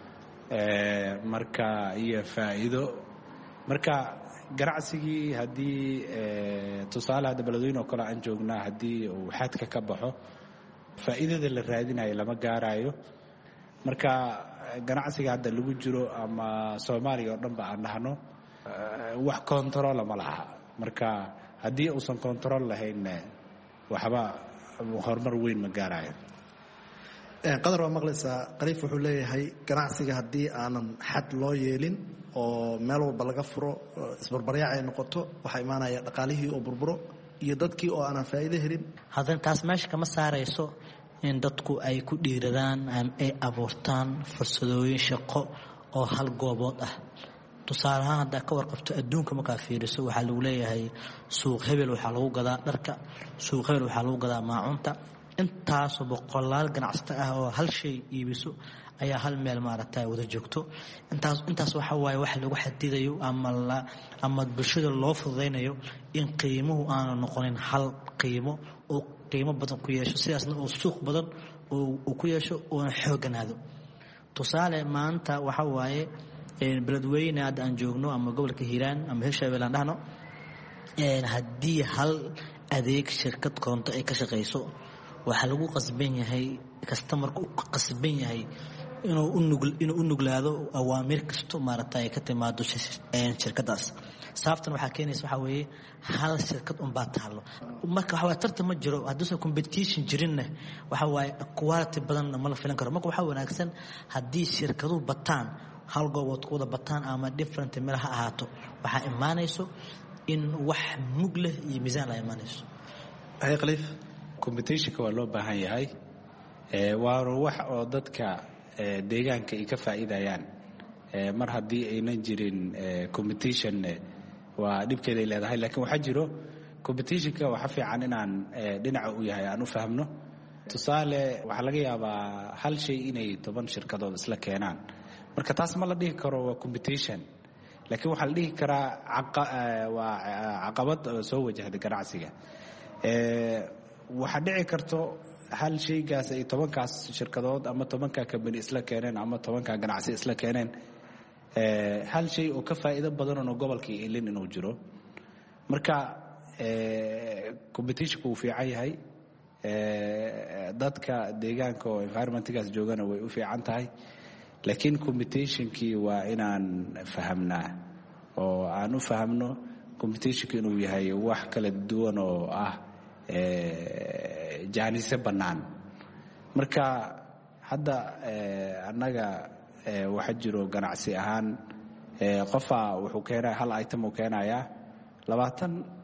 Speaker 17: ee marka iyo faa'iido. marka ganacsigii haddii ee tusaale hada beledweyne oo kale aan joognaa haddii uu xadka ka baxo faa'iidada la raadinayo lama gaarayo. marka ganacsiga hadda lagu jiro ama Soomaaliya oo dhan ba aan dhahno wax control ma laha. marka haddii uusan control lahayn waxba horumar weyn ma gaarayo.
Speaker 15: qadar waa maqlaysaa. khaliif wuxuu leeyahay ganacsiga haddii aanan xad loo yeelin oo meel walba laga furo isbarbaryaac ay noqoto waxaa imaanaya dhaqaalihii oo burburo iyo dadkii oo aanan faa'iido helin.
Speaker 16: haddana taas meesha kama saarayso in dadku ay ku dhiiradaan ay abuurtaan fursadooyin shaqo oo hal goobood ah. tusaale ahaan haddaa ka warqabto adduunka markaa fiiriso waxaa lagu leeyahay suuq hebel waxaa lagu gadaa dharka, suuq hebel waxaa lagu gadaa maacunta. intaasoo boqolaal ganacsato ah oo hal shay iibiso ayaa hal meel maaragtay wada joogto. intaas intaas waxa waaye wax lagu xadidayo ama la ama bulshada loo fududeynayo in qiimuhu aanu noqonin hal qiimo oo qiimo badan ku yeesho, sidaasna oo suuq badan oo ku yeesho oo xooganaado. tusaale maanta waxa waaye beledweyne hadda aan joogno ama gobolka Hiiraan ama Hirshabeelle aan dhahno haddii hal adeeg shirkad koonto ay ka shaqeyso waxaa lagu qasban yahay customerku uu qasban yahay inuu u nugul inuu u nuglaado awaamir kasto maaragtay ka timaado shirkadaas. sababtan waxaa keenaysa waxa weeye hal shirkad un baa taalo. marka waxa waa tartan ma jiro, haddii competition jirinna waxa waaye quality badan ma la filan karo. marka waxa wanaagsan haddii shirkaduhu bataan hal goobood ku wada bataan ama different meel ha ahaato waxaa imaanayso in wax mug leh iyo miisaan la imaanayso.
Speaker 15: ay khaliif
Speaker 17: competitionka waa loo baahan yahay ee waa wax oo dadka deegaanka ay ka faa'iidayaan. ee mar haddii aynan jirin competition waa dhibkeeda ay leedahay. laakiin waxa jiro competitionka waxa fiican inaan dhinaca u yahay aan u fahmno. tusaale waxa laga yaabaa hal shay inay toban shirkadood isla keenaan, marka taas ma la dhihi karo waa competition. laakiin waxa la dhihi karaa waa caqabad soo wajahda ganacsiga. ee waxa dhici karto hal shaygaas ay tobankaas shirkadood ama tobanka company isla keeneen ama tobanka ganacsi isla keeneen ee hal shay oo ka faa'iido badan oo gobolkii ilin inuu jiro. marka ee competition uu fiican yahay, ee dadka deegaanka oo environmentgaas joogana way u fiican tahay. laakiin competitionkii waa inaan fahamnaa oo aan u fahamno competitionka inuu yahay wax kala duwan oo ah ee jaanise bannaan. marka hadda annaga waxa jiro ganacsi ahaan qofa wuxuu keenaa hal item uu keenayaa labaatan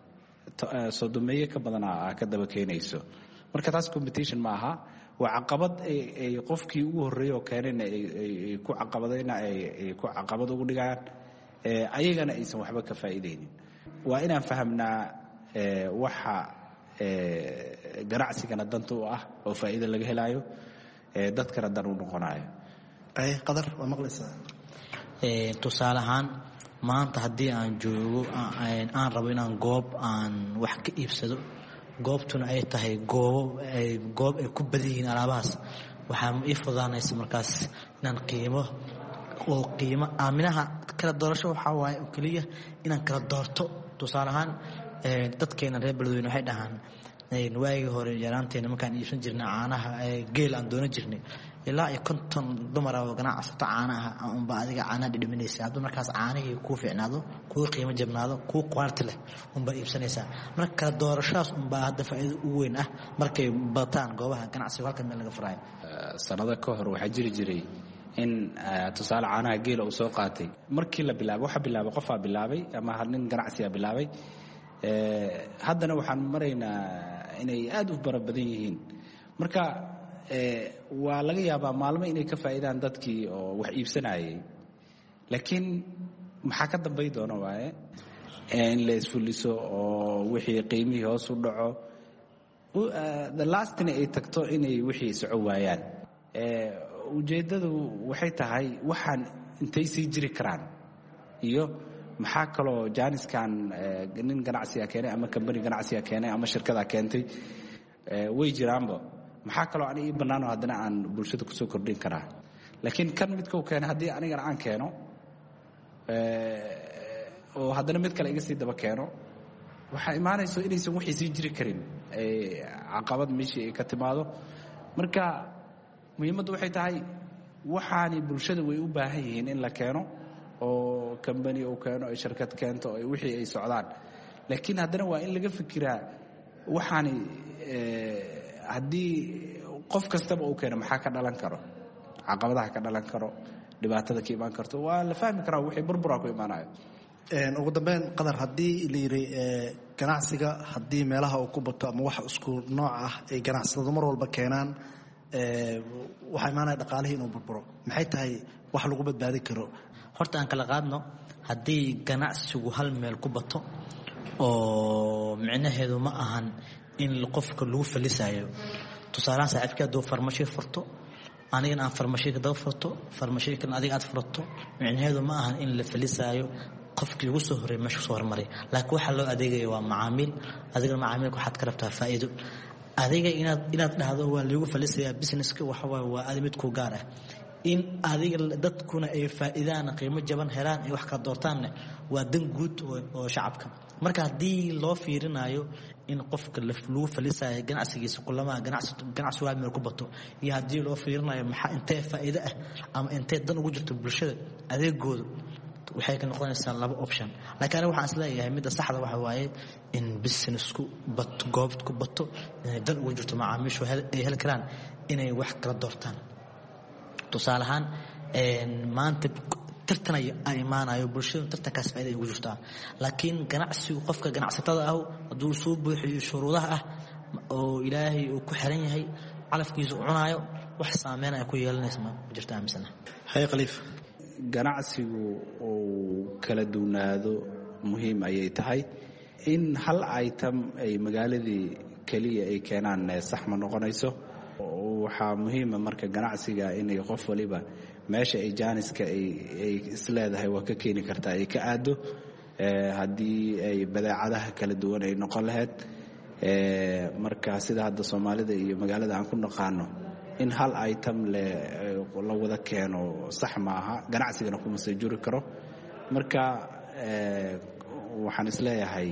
Speaker 17: sodomeeye ka badan aa ka daba keenayso marka taas competition ma aha waa caqabad ay qofkii ugu horreeyay oo keenayna ay ku caqabadayna ay ku caqabad ugu dhigayaan ayagana aysan waxba ka faa'iideynin waa inaan fahamnaa waxa ganacsigana danta u ah oo faa'iido laga helayo dadkana dan u noqonayo
Speaker 15: ay qadar waa maqlaysaa
Speaker 16: tusaale ahaan maanta haddii aan joogo aan rabo inaan goob aan wax ka iibsado goobtuna ay tahay goob ay goob ay ku badan yihiin alaabahaas waxaa ii fudaanaysa markaas inaan qiimo oo qiimo aaminaha kala doorasho waxaa waaye oo keliya inaan kala doorto tusaale ahaan dadkeena reer beledweyne waxay dhahaan waagii hore yaraanteena markaan iibsan jirnay caanaha geel aan doonan jirnay ilaa iyo konton dumar oo ganacsato caanaha unba adiga caanaha dhidhiminaysa hadduu markaas caanihii kuu fiicnaado kuu qiimo jabnaado kuu quality leh unbaa iibsanaysaa marka kala doorashadas unbaa hadda faa'iido ugu weyn ah markay bataan goobaha ganacsiga halkan meel laga furaayo
Speaker 17: sanado ka hor waxaa jiri jiray in tusaale caanaha geela uu soo qaatay markii la bilaabay waxa bilaabay qofaa bilaabay ama nin ganacsiga bilaabay haddana waxaan maraynaa inay aad u fara badan yihiin marka waa laga yaabaa maalmo inay ka faa'iidaan dadkii oo wax iibsanayay laakiin maxaa ka dambay doona waaye in la isfuliso oo wixii qiimihii hoos u dhaco the lastna ay tagto inay wixii soco waayaan ujeeddadu waxay tahay waxaan intay sii jiri karaan iyo maxaa kaloo jaaniskan nin ganacsiga keenay ama kambani ganacsiga keenay ama shirkada keentay way jiraanba maxaa kaloo aniga ii bannaanoo haddana aan bulshada kusoo kordhin karaa laakiin kan midkau keenay haddii anigana aan keeno oo haddana mid kale iga sii daba keeno waxaa imaanayso inaysan waxay sii jiri karin caqabad meeshii ay ka timaado marka muhiimaddu waxay tahay waxaani bulshada way u baahan yihiin in la keeno oo kambani uu keeno ay shirkad keento ay wixii ay socdaan laakiin haddana waa in laga fikiraa waxaani haddii qof kastaba uu keeno maxaa ka dhalan karo caqabadaha ka dhalan karo dhibaatada ka imaan karto waa la fahmi karaa wixii burburaa ku imaanayo
Speaker 15: ugu dambeyn qadar haddii la yidhi ganacsiga haddii meelaha uu ku bato ama wax isku nooc ah ay ganacsatadu mar walba keenaan waxaa imaanaya dhaqaalihii inuu burburo maxay tahay wax lagu badbaadi karo
Speaker 16: horta aan kala qaadno haddii ganacsigu hal meel ku bato oo micnaheedu ma ahan in qofka lagu falisayo tusaalahaan saaxiibkii hadduu farmashiyo furto anigana aan farmashiyo daba furto farmashiyokan adiga aad furto micnaheedu ma ahan in la falisaayo qofkii ugu soo horreeyay meesha soo hormaray laakiin waxaa loo adeegaya waa macaamiil adigana macaamiilka waxaad ka rabtaa faa'iido adiga inaad inaad dhahdo waa lagu falisayaa businesska waxa waaye waa adi mid ku gaar ah in adiga dadkuna ay faa'iidaan qiimo jaban helaan ay wax kala doortaanna waa dan guud oo shacabka marka haddii loo fiirinayo in qofka lagu falisayo ganacsigiisa kulama ganacsi waa meel ku bato iyo haddii loo fiirinayo maxaa intee faa'iido ah ama intee dan ugu jirto bulshada adeegooda waxay ka noqonaysaa laba option laakiin aniga waxaan isleeyahay midda saxda waxa waaye in businessku bato goobta ku bato inay dan ugu jirto macaamiishu ay heli karaan inay wax kala doortaan tusaale ahaan maanta tartan ay imaanayo bulshada tartankaas faa'iido ay ugu jirtaa laakiin ganacsigu qofka ganacsatada ah hadduu soo buuxiyo shuruudaha ah oo ilaahay uu ku xiran yahay calafkiisa u cunaayo wax saameyn ay ku yeelanaysa ma jirto aaminsana
Speaker 15: hay khaliif
Speaker 17: ganacsigu uu kala duwanaado muhiim ayay tahay in hal item ay magaaladii keliya ay keenaan sax ma noqonayso waxaa muhiima marka ganacsiga inay qof waliba meesha ay jaaniska ay isleedahay waa ka keeni kartaa ay ka aado haddii ay badeecadaha kala duwan ay noqon lahayd marka sida hadda soomaalida iyo magaalada aan ku naqaano in hal item la wada keeno sax maaha ganacsigana kuma soo juri karo marka waxaan isleeyahay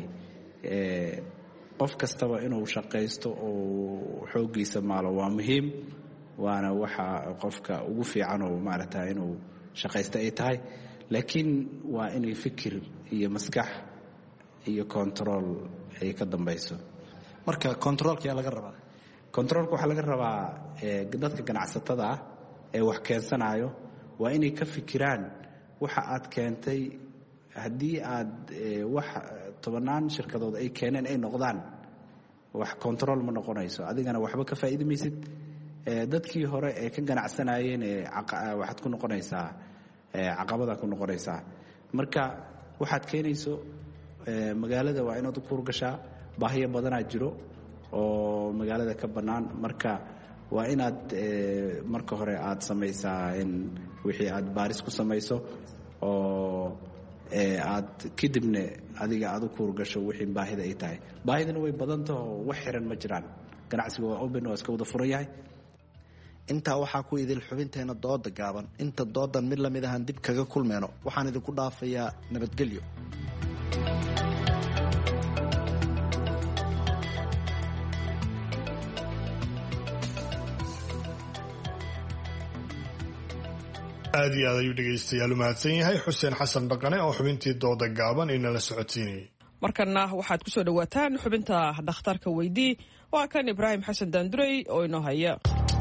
Speaker 17: qof kastaba inuu shaqaysto oo xooggiisa maalo waa muhiim waana waxa qofka ugu fiican oo maaragta inuu shaqaysto ay tahay laakiin waa inay fikir iyo maskax iyo control ay ka dambayso
Speaker 15: marka controlka yaa laga rabaa
Speaker 17: controlka waxaa laga rabaa dadka ganacsatada ah ee wax keensanayo waa inay ka fikiraan waxa aad keentay haddii aad wax tobanaan shirkadood ay keeneen ay noqdaan wax control ma noqonayso adigana waxba ka faa'iidi maysid dadkii hore ee ka ganacsanayeen waxaad ku noqonaysaa caqabada ku noqonaysaa marka waxaad keenayso magaalada waa inaad u kuurgashaa baahiyo badanaa jiro oo magaalada ka bannaan marka waa inaad marka hore aad samaysaa in wixii aad baaris ku samayso oo aad kadibna adiga aad u kuurgasho wixii baahida ay tahay baahidana way badantaho wax xiran ma jiraan ganacsiga waa open waa iska wada furan yahay
Speaker 15: intaa waxaa ku idil xubinteena dooda gaaban inta doodan mid lamid ahaan dib kaga kulmeyno waxaan idinku dhaafayaa nabadgelyo.
Speaker 2: aad iyo aad ayuu dhegaystayaal u mahadsan yahay xuseen xasan dhaqane oo xubintii dooda gaaban inala socodsiinayay.
Speaker 1: markana waxaad ku soo dhawaataan xubinta dhakhtarka weydii waa kan ibraahim xasan daandurey oo inoo haya.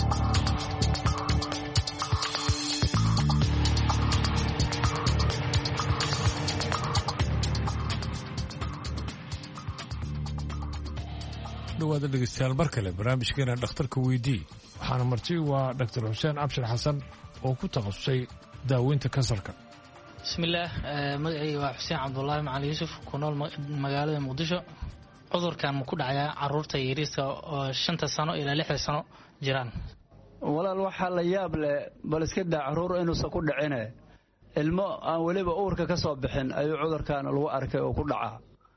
Speaker 14: dhawaada dhegeystayaal mar kale barnaamijkeena dhakhtarka weydii waxaana marti waa doctor xuseen cabshir xasan oo ku takhasusay daaweynta kansarka.
Speaker 18: bismillaah magacayga waa xuseen cabdulaahi macali yuusuf ku nool magaalada muqdisho. cudurkan ma ku dhacayaa caruurta yariiska oo shanta sano ilaa lixda sano jiraan?
Speaker 19: walaal waxaa la yaab leh bal iska daa caruur inuusan ku dhicine ilmo aan weliba uurka ka soo bixin ayuu cudurkan lagu arkay oo ku dhaca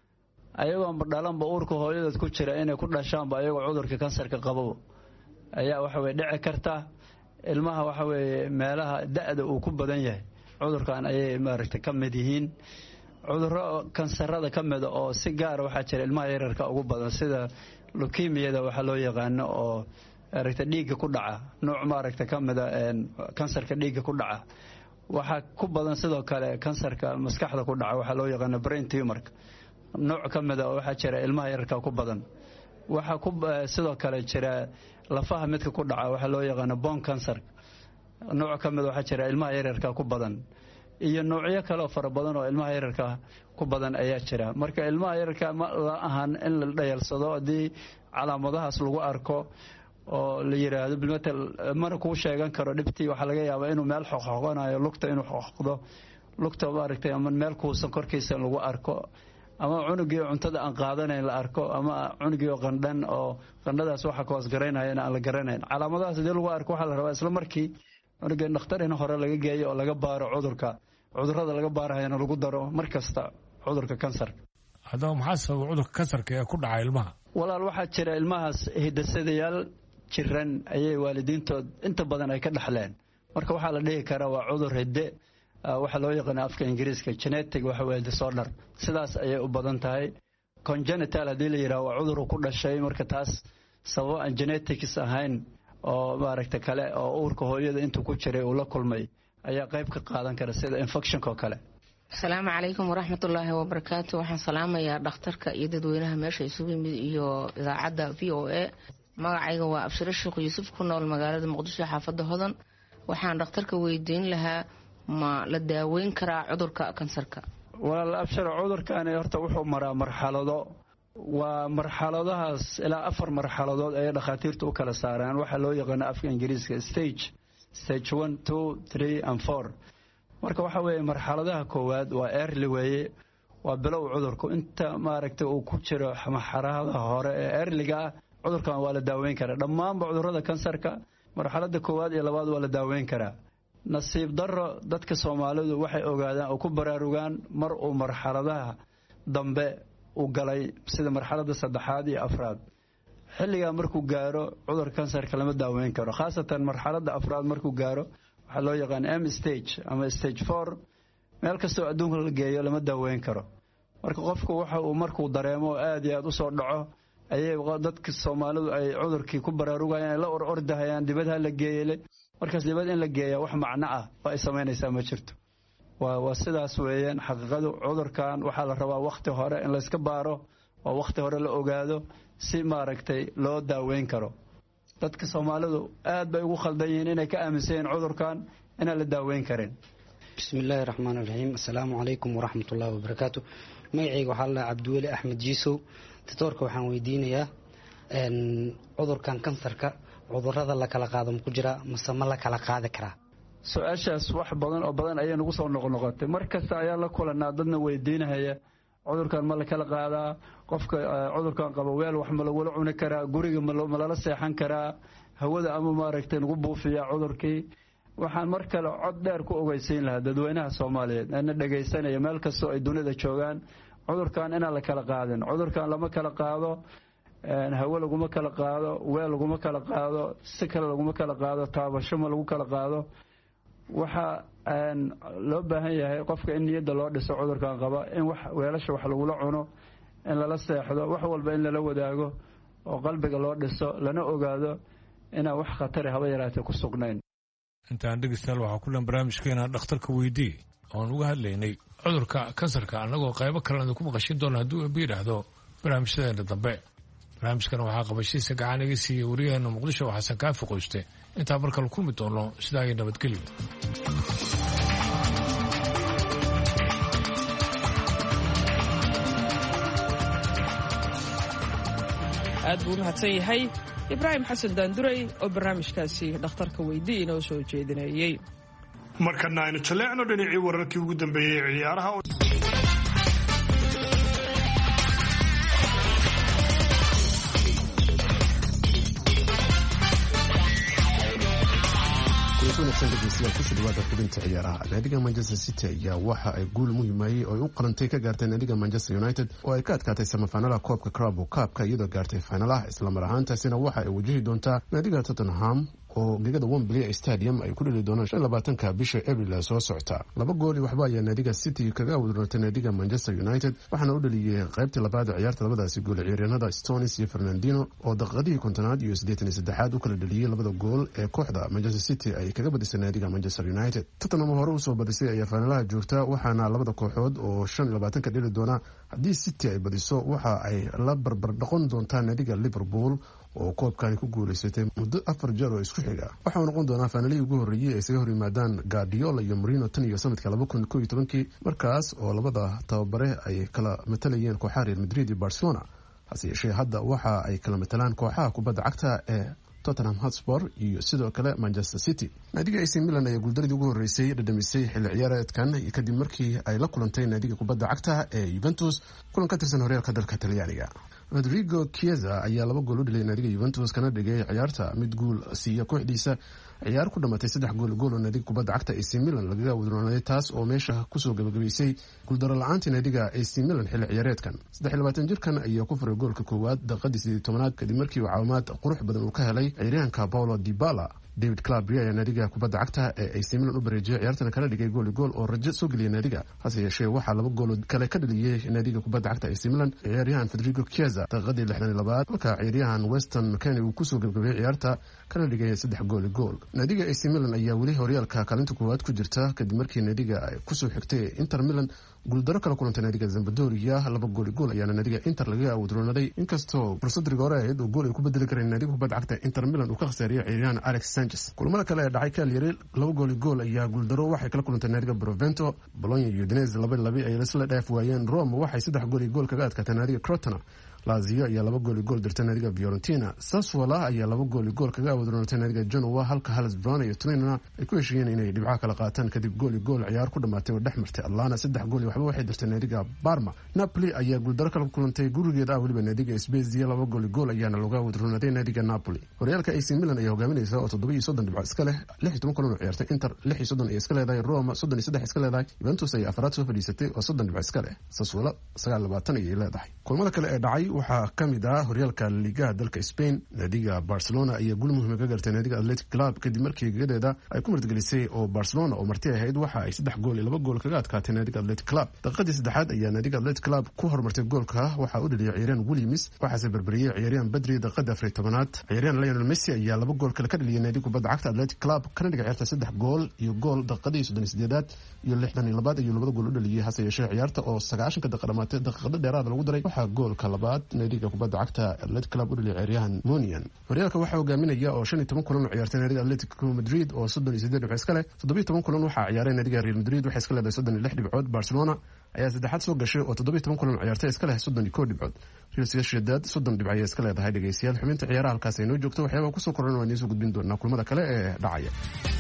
Speaker 19: ayagoo dhalanba uurka hooyadood ku jira inay ku dhashaanba ayagoo cudurka kansarka qabo ayaa waxa weye dhici karta. ilmaha waxa weeye meelaha da'da uu ku badan yahay cudurkan ayay maaragtay ka mid yihiin. cudurro kansarada ka mida oo si gaara waxaa jira ilmaha yararka ugu badan sida leukemiyada waxaa loo yaqaano oo maaragtay dhiigga ku dhaca nooc maaragtay ka mida kansarka dhiigga ku dhaca. waxaa ku badan sidoo kale kansarka maskaxda ku dhaca waxaa loo yaqaano brain tumorka nooc ka mida oo waxaa jira ilmaha yararka ku badan. waxaa ku sidoo kale jira lafaha midka ku dhaca waxaa loo yaqaano bone cancer nooc ka mid waxaa jira ilmaha yararka ku badan iyo noocyo kale oo fara badan oo ilmaha yararka ku badan ayaa jira. marka ilmaha yararka ma la ahan in la dhayalsado haddii calaamadahaas lagu arko oo la yiraahdo bilmetal mana kuu sheegan karo dhibtii waxaa laga yaabaa inuu meel xoqxoqanayo lugta inuu xoqdo lugta maaragtay ama meel kuusan korkiisa lagu arko ama cunugii cuntada aan qaadanayn la arko ama cunugii qandhan oo qandhadaas waxa ka hoos garaynaya aan la garanayn. calaamadahaas hadii lagu arko waxaa la rabaa isla markii cunugii dhakhtar in hore laga geeyo oo laga baaro cudurka cudurrada laga baarayana lagu daro markasta cudurka kansarka.
Speaker 14: haddaba maxaa sababa cudurka kansarka ee ku dhaca ilmaha?
Speaker 19: walaal waxaa jira ilmahaas hidasadayaal jiran ayay waalidiintood inta badan ay ka dhaxleen. marka waxaa la dhihi karaa waa cudur hidde waxaa loo yaqaana afka ingiriiska genetic waxa weeye disorder sidaas ayay u badan tahay. congenital haddii la yidhaha waa cudur ku dhashay marka taas sababo aan genetics ahayn oo maaragta kale oo uurka hooyada intuu ku jiray uu la kulmay ayaa qayb ka qaadan kara sida infectionka oo kale.
Speaker 20: asalaamu calaykum waraxmatullaahi wabarakaatu. waxaan salaamayaa dhakhtarka iyo dadweynaha meesha isugu yimid iyo idaacadda v o a. magacayga waa abshiro sheekh yuusuf ku nool magaalada muqdisho xaafadda hodan. waxaan dhakhtarka weydiin lahaa ma la daaweyn karaa cudurka kansarka?
Speaker 19: walaal abshir cudurkani horta wuxuu maraa marxalado waa marxaladahaas ilaa afar marxaladood ayay dhakhaatiirtu u kala saaraan waxaa loo yaqaano afka ingiriiska stage stage one two three and four. marka waxaa weeye marxaladaha koowaad waa early weeye waa bilow cudurku inta maaragtay uu ku jiro marxaladaha hore ee earlyga ah cudurkan waa la daaweyn karaa. dhammaanba cudurrada kansarka marxaladda koowaad iyo labaad waa la daaweyn karaa. nasiib darro dadka soomaalidu waxay ogaadaan oo ku baraarugaan mar uu marxaladaha dambe u galay sida marxaladda saddexaad iyo afraad. xilligaa markuu gaaro cudur kansarka lama daaweyn karo khaasatan marxaladda afraad markuu gaaro waxaa loo yaqaan m stage ama stage four meel kastoo adduunka la geeyo lama daaweyn karo. marka qofku waxa uu markuu dareemo aad iyo aad u soo dhaco ayay dadka soomaalidu ay cudurkii ku baraarugayaan la or ordahayaan dibadha la geeyay markaas dibad in la geeya wax macno ah oo ay samaynaysaa ma jirto. waa waa sidaas weeyaan xaqiiqadu cudurkan waxaa la rabaa waqti hore in la iska baaro oo waqti hore la ogaado si maaragtay loo daaweyn karo. dadka soomaalidu aad bay ugu khaldan yihiin inay ka aaminsan yihiin cudurkan inaan la daaweyn karin.
Speaker 21: bismillaahi raxmaani raxiim assalaamu calaykum waraxmatullaahi wabarakaatu. magacayga waxaa la dhahaa cabdiweli axmed jiisow. doctoorka waxaan weydiinayaa cudurkan kansarka cudurada la kala qaado ma ku jira mase ma la kala qaadi karaa?
Speaker 19: su-aashaas wax badan oo badan ayaa nagu soo noqnoqotay mar kasta ayaa la kulanaa dadna weydiinahaya cudurkan ma la kala qaadaa, qofka cudurkan qaba weel wax ma lagula cuni karaa, guriga ma lala seexan karaa, hawada ama maaragtay nagu buufiyaa cudurkii. waxaan mar kale cod dheer ku ogeysiin lahaa dadweynaha Soomaaliyeed ana dhageysanaya meel kasta oo ay dunida joogaan cudurkan inaan la kala qaadin. cudurkan lama kala qaado, hawo laguma kala qaado, weel laguma kala qaado, si kale laguma kala qaado, taabasho ma lagu kala qaado. waxa aan loo baahan yahay qofka in niyada loo dhiso cudurkan qaba in wax weelasha wax lagu cuno, in lala seexdo, wax walba in lala wadaago oo qalbiga loo dhiso lana ogaado inaan wax khatar ah haba yaraatee ku sugnayn.
Speaker 14: intaan dhegeystayaal waxaa ku lan barnaamijkeena dhakhtarka weydii oon uga hadlaynay cudurka kansarka annagoo qaybo kalena ku maqashin doona hadduu eebba yidhaahdo barnaamijyadeena dambe. barnaamijkan waxaa qabashiisa gacan iga siiyey wariyaheena muqdisho oo xasan kaafi qoyste. intaa mar kale kulmi doono sidaa iyo nabadgelyo.
Speaker 1: aad buu u mahadsan yahay ibraahim xasan daanduray oo barnaamijkaasi dhakhtarka weydii inoo soo jeedinayey.
Speaker 2: markana aynu jaleecno dhinacii wararkii ugu dambeeyey ee ciyaaraha.
Speaker 12: kusoo dhawaada xubinta ciyaaraha. naadiga Manchester City ayaa waxa ay guul muhiimayay oo ay u qarantay ka gaartay naadiga Manchester United oo ay ka adkaatay semifinalaha koobka Carabao Cup-ka iyadoo gaartay finalaha isla mar ahaantaasina waxa ay wajihi doontaa naadiga Tottenham oo gegada Wembley Stadium ay ku dhali doonaan shan iyo labaatanka bisha April soo socota. laba gool iyo waxba ayaa naadiga City kaga wadrootay naadiga Manchester United waxaana u dhaliyay qaybtii labaad ee ciyaarta labadaasi gool ciyaaryahanada Stones iyo Fernandinho oo daqiiqadii kontonaad iyo siddeetan iyo saddex u kala dhaliyay labada gool ee kooxda Manchester City ay kaga badisay naadiga Manchester United. Tottenham hore u soo badisay ayaa finalaha joogta waxaana labada kooxood oo shan iyo labaatanka dhali doona haddii City ay badiso waxa ay la barbar dhaqon doontaa naadiga Liverpool oo koobkan ku guuleysatay muddo afar jeer oo isku xiga. waxa uu noqon doonaa finalihii ugu horreeyay ee isaga hor yimaadaan Guardiola iyo Mourinho tan iyo sanadka laba kun iyo toban markaas oo labada tababare ay kala matalayeen kooxaha Real Madrid iyo Barcelona. hase yeeshee hadda waxa ay kala matalaan kooxaha kubadda cagta ee Tottenham Hotspur iyo sidoo kale Manchester City. naadiga A C Milan ayaa guuldaradii ugu horreysay dhadhamisay xilli ciyaareedkan kadib markii ay la kulantay naadiga kubadda cagta ee Juventus kulan ka tirsan horyaalka dalka Talyaaniga. Rodrigo Chiesa ayaa laba gool u dhaliyay naadiga Juventus kana dhigay ciyaarta mid guul siiya kooxdiisa. ciyaar ku dhamatay saddex gool gool oo naadiga kubadda cagta A C Milan lagaga wadroonaaday taas oo meesha kusoo gabagabaysay guuldaro la'aantii naadiga A C Milan xilli ciyaareedkan. saddex iyo labaatan jirkan ayaa ku furay goolka koowaad daqiiqadii siddeed iyo tobanaad kadib markii uu caawimaad qurux badan uu ka helay ciyaaryahanka Paulo Dybala. David Calabria ayaa naadiga kubadda cagta ee A C Milan u bareejiyay ciyaartana kala dhigay gool gool oo rajo soo geliyay naadiga. hase yeeshee waxaa laba gool kale ka dhaliyay naadiga kubadda cagta A C Milan ciyaaryahan Federico Chiesa daqiiqadii lixdan iyo labaad halka ciyaaryahan Weston McKennie uu kusoo gabagabeeyay ciyaarta kana dhigay saddex gool gool. naadiga A C Milan ayaa weli horyaalka kaalinta koowaad ku jirta kadib markii naadiga ay kusoo xigtay Inter Milan guuldaro kala kulantay naadiga Sampdoria laba gool gool ayaana naadiga Inter laga wadroonaaday inkastoo fursad rigoore ahayd oo gool ay ku bedeli kareen naadiga kubadda cagta Inter Milan uu ka khasaareeyay ciyaaryahan Alex Sanchez. kulamada kale ee dhacay Cagliari laba gool gool ayaa guuldaro waxay kala kulantay naadiga Benevento. Bologna iyo Udinese laba laba ay isla dhaaf waayeen. Roma waxay saddex gool gool kaga adkaatay naadiga Crotone. Lazio ayaa laba gool gool dirtay naadiga Fiorentina. Sassuolo ayaa laba gool gool kaga wadroonatay naadiga Genoa halka Hellas Verona iyo Torino ay ku heshiiyeen inay dhibco kala qaataan kadib gool gool ciyaar ku dhamaatay oo dhexmartay Atlanta saddex gool waxba waxay dirtay naadiga Parma. Napoli ayaa guuldaro kala kulantay gurigeeda waliba naadiga Spezia laba gool gool ayaana looga wadroonaaday naadiga Napoli. horyaalka A C Milan ayaa hogaaminaysa oo toddoba iyo soddon dhibco iska leh lix iyo toban kulan oo ciyaartay. Inter lix iyo soddon ay iska leedahay, Roma soddon iyo saddex iska leedahay, Juventus ay afraad soo fadhiisatay oo soddon dhibco iska leh. Sassuolo sagaal iyo labaatan ay leedahay. kulamada kale ee dhacay waxaa kamid horyaalka Liga dalka Spain. naadiga Barcelona ayaa guul muhiim ka gaartay naadiga Athletic Club kadib markii gegadeeda ay ku martigelisay oo Barcelona oo marti ahayd waxa ay saddex gool iyo laba gool kaga adkaatay naadiga Athletic Club. daqiiqadii saddexaad ayaa naadiga Athletic Club ku hormartay goolka waxa uu dhaliyay ciyaaryahan Williams waxaase barbariyay ciyaaryahan Badri daqiiqada afar iyo tobanaad. ciyaaryahan Lionel Messi ayaa laba gool kale ka dhaliyay naadiga kubadda cagta Athletic Club kana dhigay ciyaarta saddex gool iyo gool daqiiqadii soddon iyo siddeedaad iyo lixdan iyo labaad iyo labada gool u dhaliyay. hase yeeshee ciyaarta oo sagaashanka daqiiqo dhamaatay daqiiqada dheeraad lagu daray waxa goolka labaad naadiga kubadda cagta Athletic Club u dhaliyay ciyaaryahan Munian. horyaalka waxaa hogaaminaya oo shan iyo toban kulan oo ciyaartay naadiga Atletico Madrid oo soddon iyo siddeed dhibcood iska leh. toddoba iyo toban kulan waxaa ciyaaray naadiga Real Madrid waxay iska leedahay soddon iyo lix dhibcood. Barcelona ayaa saddexaad soo gashay oo toddobiyo toban kulan ciyaartay iska leh soddon iyo kow dhibcood. Real Sociedad soddon dhibc ayay iska leedahay. dhegeystayaal xubinta ciyaaraha halkaas ay noo joogto waxyaaba kusoo koran waan idiin soo gudbin doonaa kulamada kale ee dhacaya.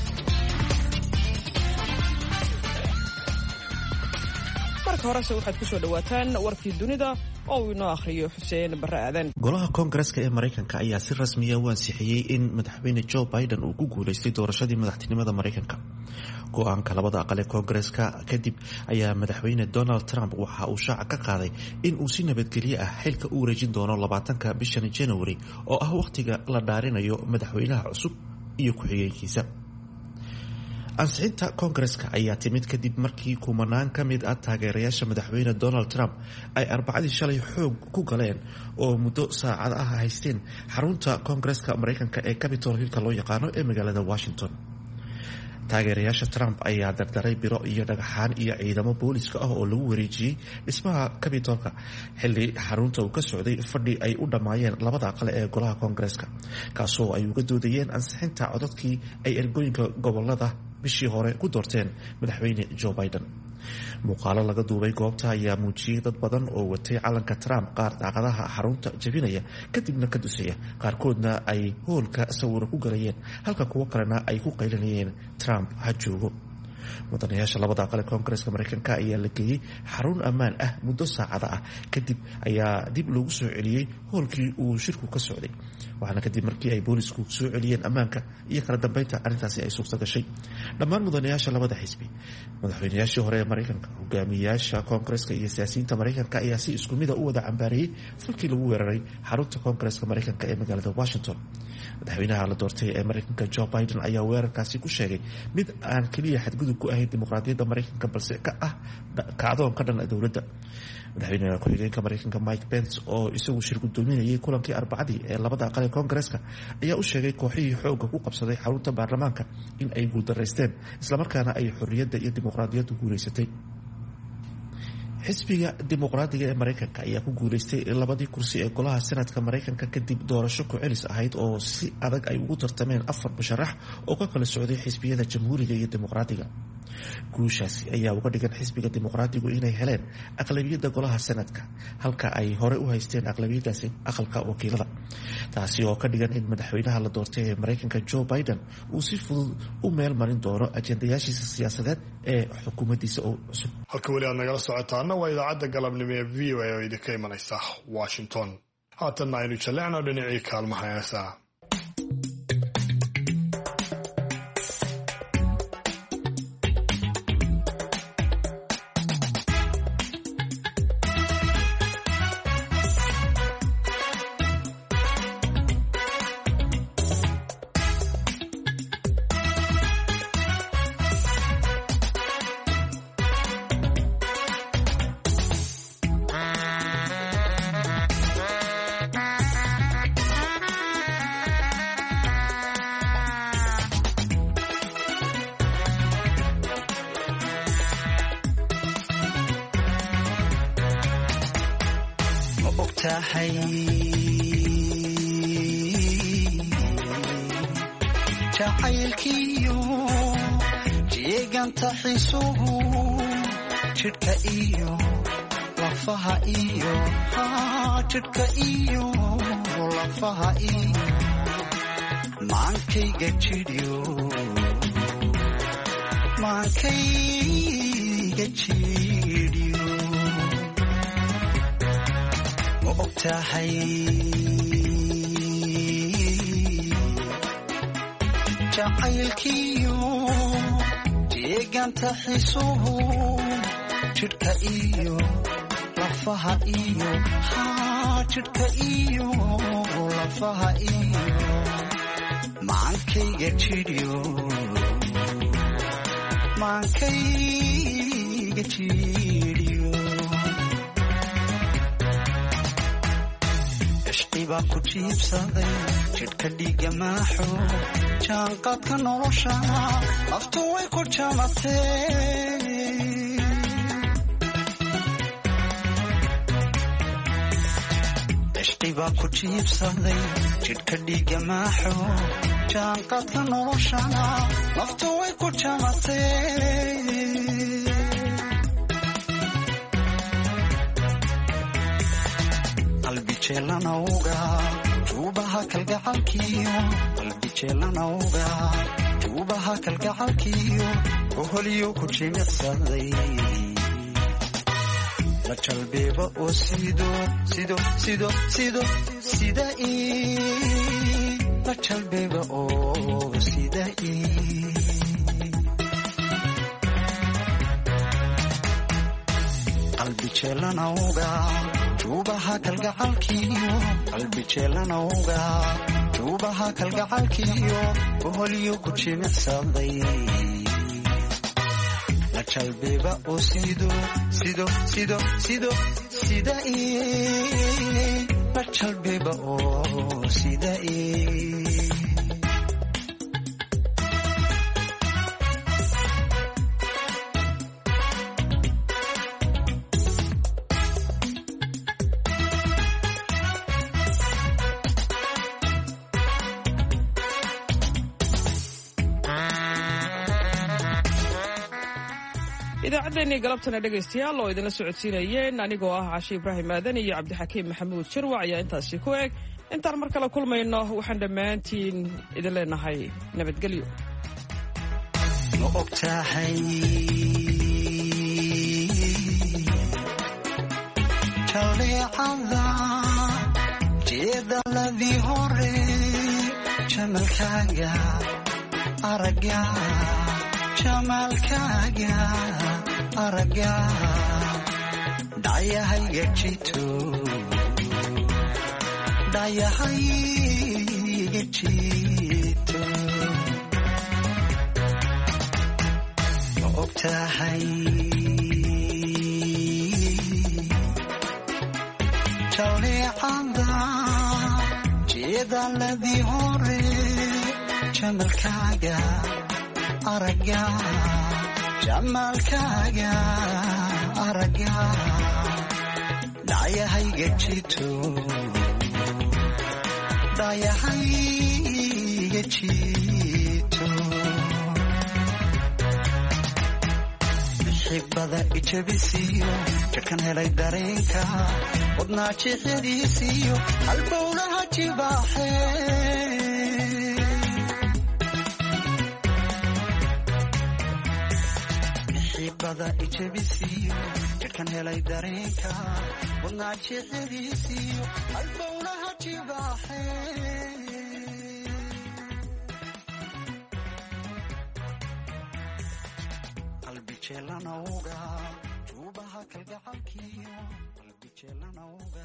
Speaker 1: marka horese waxaad ku soo dhawaataan warkii dunida oo uu inoo akhriyo xuseen barre aadan.
Speaker 6: golaha koongareska ee maraykanka ayaa si rasmiya u ansixiyey in madaxweyne joe biden uu ku guulaystay doorashadii madaxtinimada maraykanka. go-aanka labada aqal ee koongareska kadib ayaa madaxweyne donald trump waxa uu shaaca ka qaaday in uu si nabadgelyo ah xilka u wareejin doono labaatanka bishan january oo ah wakhtiga la dhaarinayo madaxweynaha cusub iyo ku-xigeenkiisa. ansixinta koongareska ayaa timid kadib markii kumanaan ka mid ah taageerayaasha madaxweyne donald trump ay arbacadii shalay xoog ku galeen oo muddo saacad ah haysteen xarunta koongareska maraykanka ee capitol hillka loo yaqaano ee magaalada washington. taageerayaasha trump ayaa dardaray biro iyo dhagaxaan iyo ciidamo booliska ah oo lagu wareejiyey dhismaha capitolka xilli xarunta uu ka socday fadhi ay u dhammaayeen labada aqale ee golaha koongareska kaasoo ay uga doodayeen ansixinta codadkii ay ergooyinka gobolada bishii hore ku doorteen madaxweyne joe biden. muuqaalo laga duubay goobta ayaa muujiyey dad badan oo watay calanka trump, qaar daaqadaha xarunta jabinaya kadibna ka dusaya, qaarkoodna ay hoolka sawiro ku galayeen halka kuwo kalena ay ku qaylinayeen trump ha joogo. mudanayaasha labada aqal ee koongareska maraykanka ayaa la geeyey xarun ammaan ah muddo saacada ah kadib ayaa dib loogu soo celiyey hoolkii uu shirku ka socday, waxaana kadib markii ay boolisku soo celiyeen ammaanka iyo kala dambeynta arrintaasi ay suurta gashay. dhammaan mudanayaasha labada xisbi, madaxweynayaashii hore ee maraykanka, hogaamiyayaasha koongareska iyo siyaasiyiinta maraykanka ayaa si isku mida u wada cambaareeyey falkii lagu weeraray xarunta koongareska maraykanka ee magaalada washington. madaxweynaha la doortay ee maraykanka joe biden ayaa weerarkaasi ku sheegay mid aan keliya xadgudub ku ahayn dimuqraadiyadda maraykanka balse ka ah kacdoon ka dhan dowladda. madaxweynaha ku-xigeenka maraykanka mike pence oo isagu shir gudoominayay kulankii arbacadii ee labada aqal ee koongareska ayaa u sheegay kooxihii xoogga ku qabsaday xarunta baarlamaanka in ay guuldaraysteen islamarkaana ay xorriyadda iyo dimuqraadiyaddu guulaysatay. xisbiga dimuqraadiga ee maraykanka ayaa ku guulaystay labadii kursi ee golaha senatka maraykanka kadib doorasho ku-celis ahayd oo si adag ay ugu tartameen afar musharax oo ka kala socday xisbiyada jamhuuriga iyo dimuqraadiga. guushaasi ayaa uga dhigan xisbiga dimuqraadigu inay heleen aqlabiyadda golaha senatka halka ay hore u haysteen aqlabiyadaasi aqalka wakiilada, taasi oo ka dhigan in madaxweynaha la doortay ee maraykanka joe biden uu si fudud u meel marin doono ajendayaashiisa siyaasadeed ee xukuumaddiisa oo cusub.
Speaker 2: halka weli aad nagala socotaana waa idaacadda galabnimo ee v o a oo idinka imanaysa washington. haatanna aynu jallecno dhinacii kaalmaha heesaha.
Speaker 22: jacaylkiyo jeeganta xisuhu jidhka iyo lafaha iyo jidhka iyo lafaha iyo maankayga jidhyo maankayga jidhyo ma ogtahay jacaylkiyo jeeganta xisuhu jidhka iyo lafaha iyo jidhka iyo lafaha iyo maankayga jidhyo maankayga jidhyo ishqibaa ku jiibsaday jidhka dhiiga maaxo jaanqaadka nolosha naftu way ku jamatee ishqibaa ku jiibsaday jidhka dhiiga maaxo jaanqaadka nolosha naftu way ku jamatee qalbijeelanawga juubaha kalgacalkiyo qalbijeelanawga juubaha kalgacalkiyo oholiyo ku jimicsaday la jalbeeba oo sido sido sido sido sida ii la jalbeeba oo sida ii qalbijeelanawga juubaha kalgacalkiyo qalbijeelanawga juubaha kalgacalkiyo oholiyo ku jimicsaday la jalbeeba oo sido sido sido sido sida ii la jalbeeba oo sida ii
Speaker 1: idaacaddeenii galabtana dhegaystayaal oo idinla socodsiinayeen anigoo ah cashe ibraahim aadan iyo cabdixakiim maxamuud jirwac ayaa intaasi ku eg intaan mar kale kulmayno waxaan dhammaantiin idin leenahay nabadgelyo
Speaker 22: ma ogtahay jaleecada jeedaladii hore jamalkaaga aragga jamalkaaga aragga dhayahayga jito dhayahayga jito ma ogtahay jaleecada jeedaladii hore jamalkaaga aragga jamalkaaga aragga dhayahayga jito dhayahayga jito xibada ijabisiyo jidhkan helay dareenka wadnaa jixyadiisiyo halbowlaha jibaaxee xibada ijabisiyo jidhkan helay dareenka wadnaa jixyadiisiyo halbowlaha jibaaxee qalbijeelanawga juubaha kalgacalkiyo qalbijeelanawga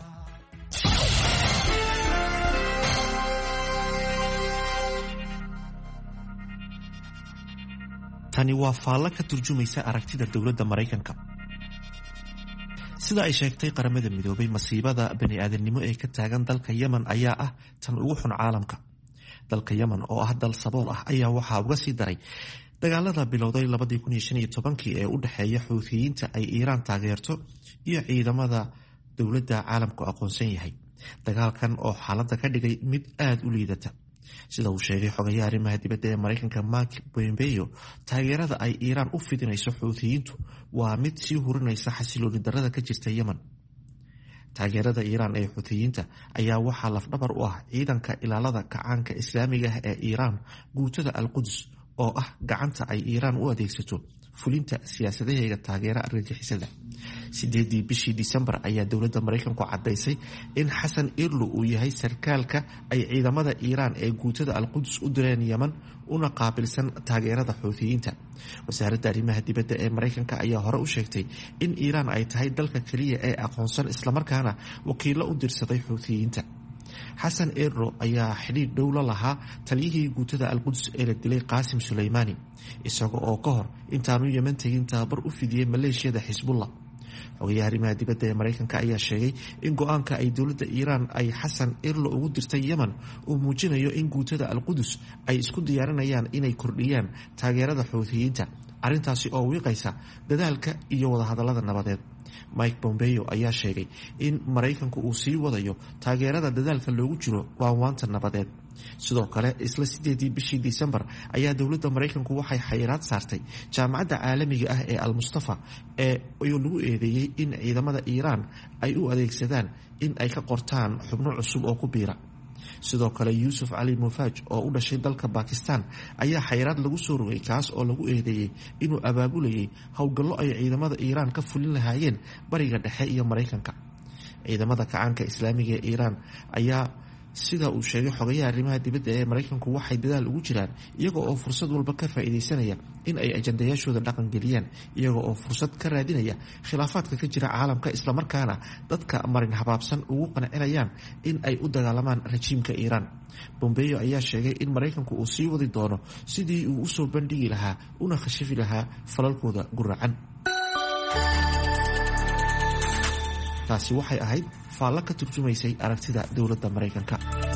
Speaker 6: tani waa faallo ka turjumaysa aragtida dowladda Maraykanka. Sida ay sheegtay qaramada midoobay, masiibada bani'aadanimo ee ka taagan dalka Yemen ayaa ah tan ugu xun caalamka. Dalka Yemen oo ah dal sabool ah ayaa waxaa uga sii daray dagaalada bilowday labadii kun iyo shan iyo tobankii ee u dhexeeya Xuuthiyiinta ay Iiraan taageerto iyo ciidamada dowladda caalamku aqoonsan yahay. Dagaalkan oo xaaladda ka dhigay mid aad u liidata. Sida uu sheegay xogayaha arrimaha dibadda ee Maraykanka Mark Pompeo, taageerada ay Iiraan u fidinayso Xuuthiyiintu waa mid sii hurinaysa xasilooni darrada ka jirta Yemen. Taageerada Iiraan ee Xuuthiyiinta ayaa waxaa lafdhabar u ah ciidanka ilaalada kacaanka Islaamiga ah ee Iiraan, guutada Al-Quds, oo ah gacanta ay Iiraan u adeegsato fulinta siyaasadaheega taageera argagixisada. sideedii bishii Disembar ayaa dowladda Maraykanku caddaysay in Xasan Irlu uu yahay sarkaalka ay ciidamada Iiraan ee guutada Al-Quds u direen Yemen una qaabilsan taageerada Xuuthiyiinta. Wasaaradda arrimaha dibadda ee Maraykanka ayaa hore u sheegtay in Iiraan ay tahay dalka kaliya ee aqoonsan islamarkaana wakiilo u dirsaday Xuuthiyiinta. Xasan Irlu ayaa xidhiidh dhow la lahaa taliyihii guutada Al-Quds ee la dilay Qaasim Sulaymaani, isaga oo ka hor intaanu Yemen tegin tababar u fidiyey maleeshiyada Xisbullah. xogayaha arrimaha dibadda ee Maraykanka ayaa sheegay in go-aanka ay dowladda Iiraan ay Xasan Irlo ugu dirtay Yemen uu muujinayo in guutada Al-Quds ay isku diyaarinayaan inay kordhiyaan taageerada Xuuthiyiinta, arrintaasi oo wiiqaysa dadaalka iyo wadahadallada nabadeed. Mike Pompeo ayaa sheegay in Maraykanku uu sii wadayo taageerada dadaalka loogu jiro waanwaanta nabadeed. Sidoo kale isla sideedii bishii Disembar ayaa dowladda Maraykanku waxay xayiraad saartay jaamacadda caalamiga ah ee Al-Mustafa ee lagu eedeeyey in ciidamada Iiraan ay u adeegsadaan in ay ka qortaan xubno cusub oo ku biira. sidoo kale yuusuf cali mufaaj oo u dhashay dalka bakistan ayaa xayiraad lagu soo rogay kaas oo lagu eedeeyey inuu abaabulayay howlgallo ay ciidamada iiraan ka fulin lahaayeen bariga dhexe iyo maraykanka. ciidamada kacaanka islaamiga ee iiraan ayaa sida uu sheegay xogayaha arrimaha dibadda ee maraykanku waxay dadaal ugu jiraan iyaga oo fursad walba ka faa'iidaysanaya in ay ajandayaashooda dhaqan geliyaan, iyaga oo fursad ka raadinaya khilaafaadka ka jira caalamka islamarkaana dadka marin habaabsan ugu qancinayaan in ay u dagaalamaan rajiimka iiraan. Bombeyo ayaa sheegay in maraykanku uu sii wadi doono sidii uu usoo bandhigi lahaa una khashifi lahaa falalkooda guracan. taasi waxay ahayd faallo ka turjumaysay aragtida dowladda Maraykanka.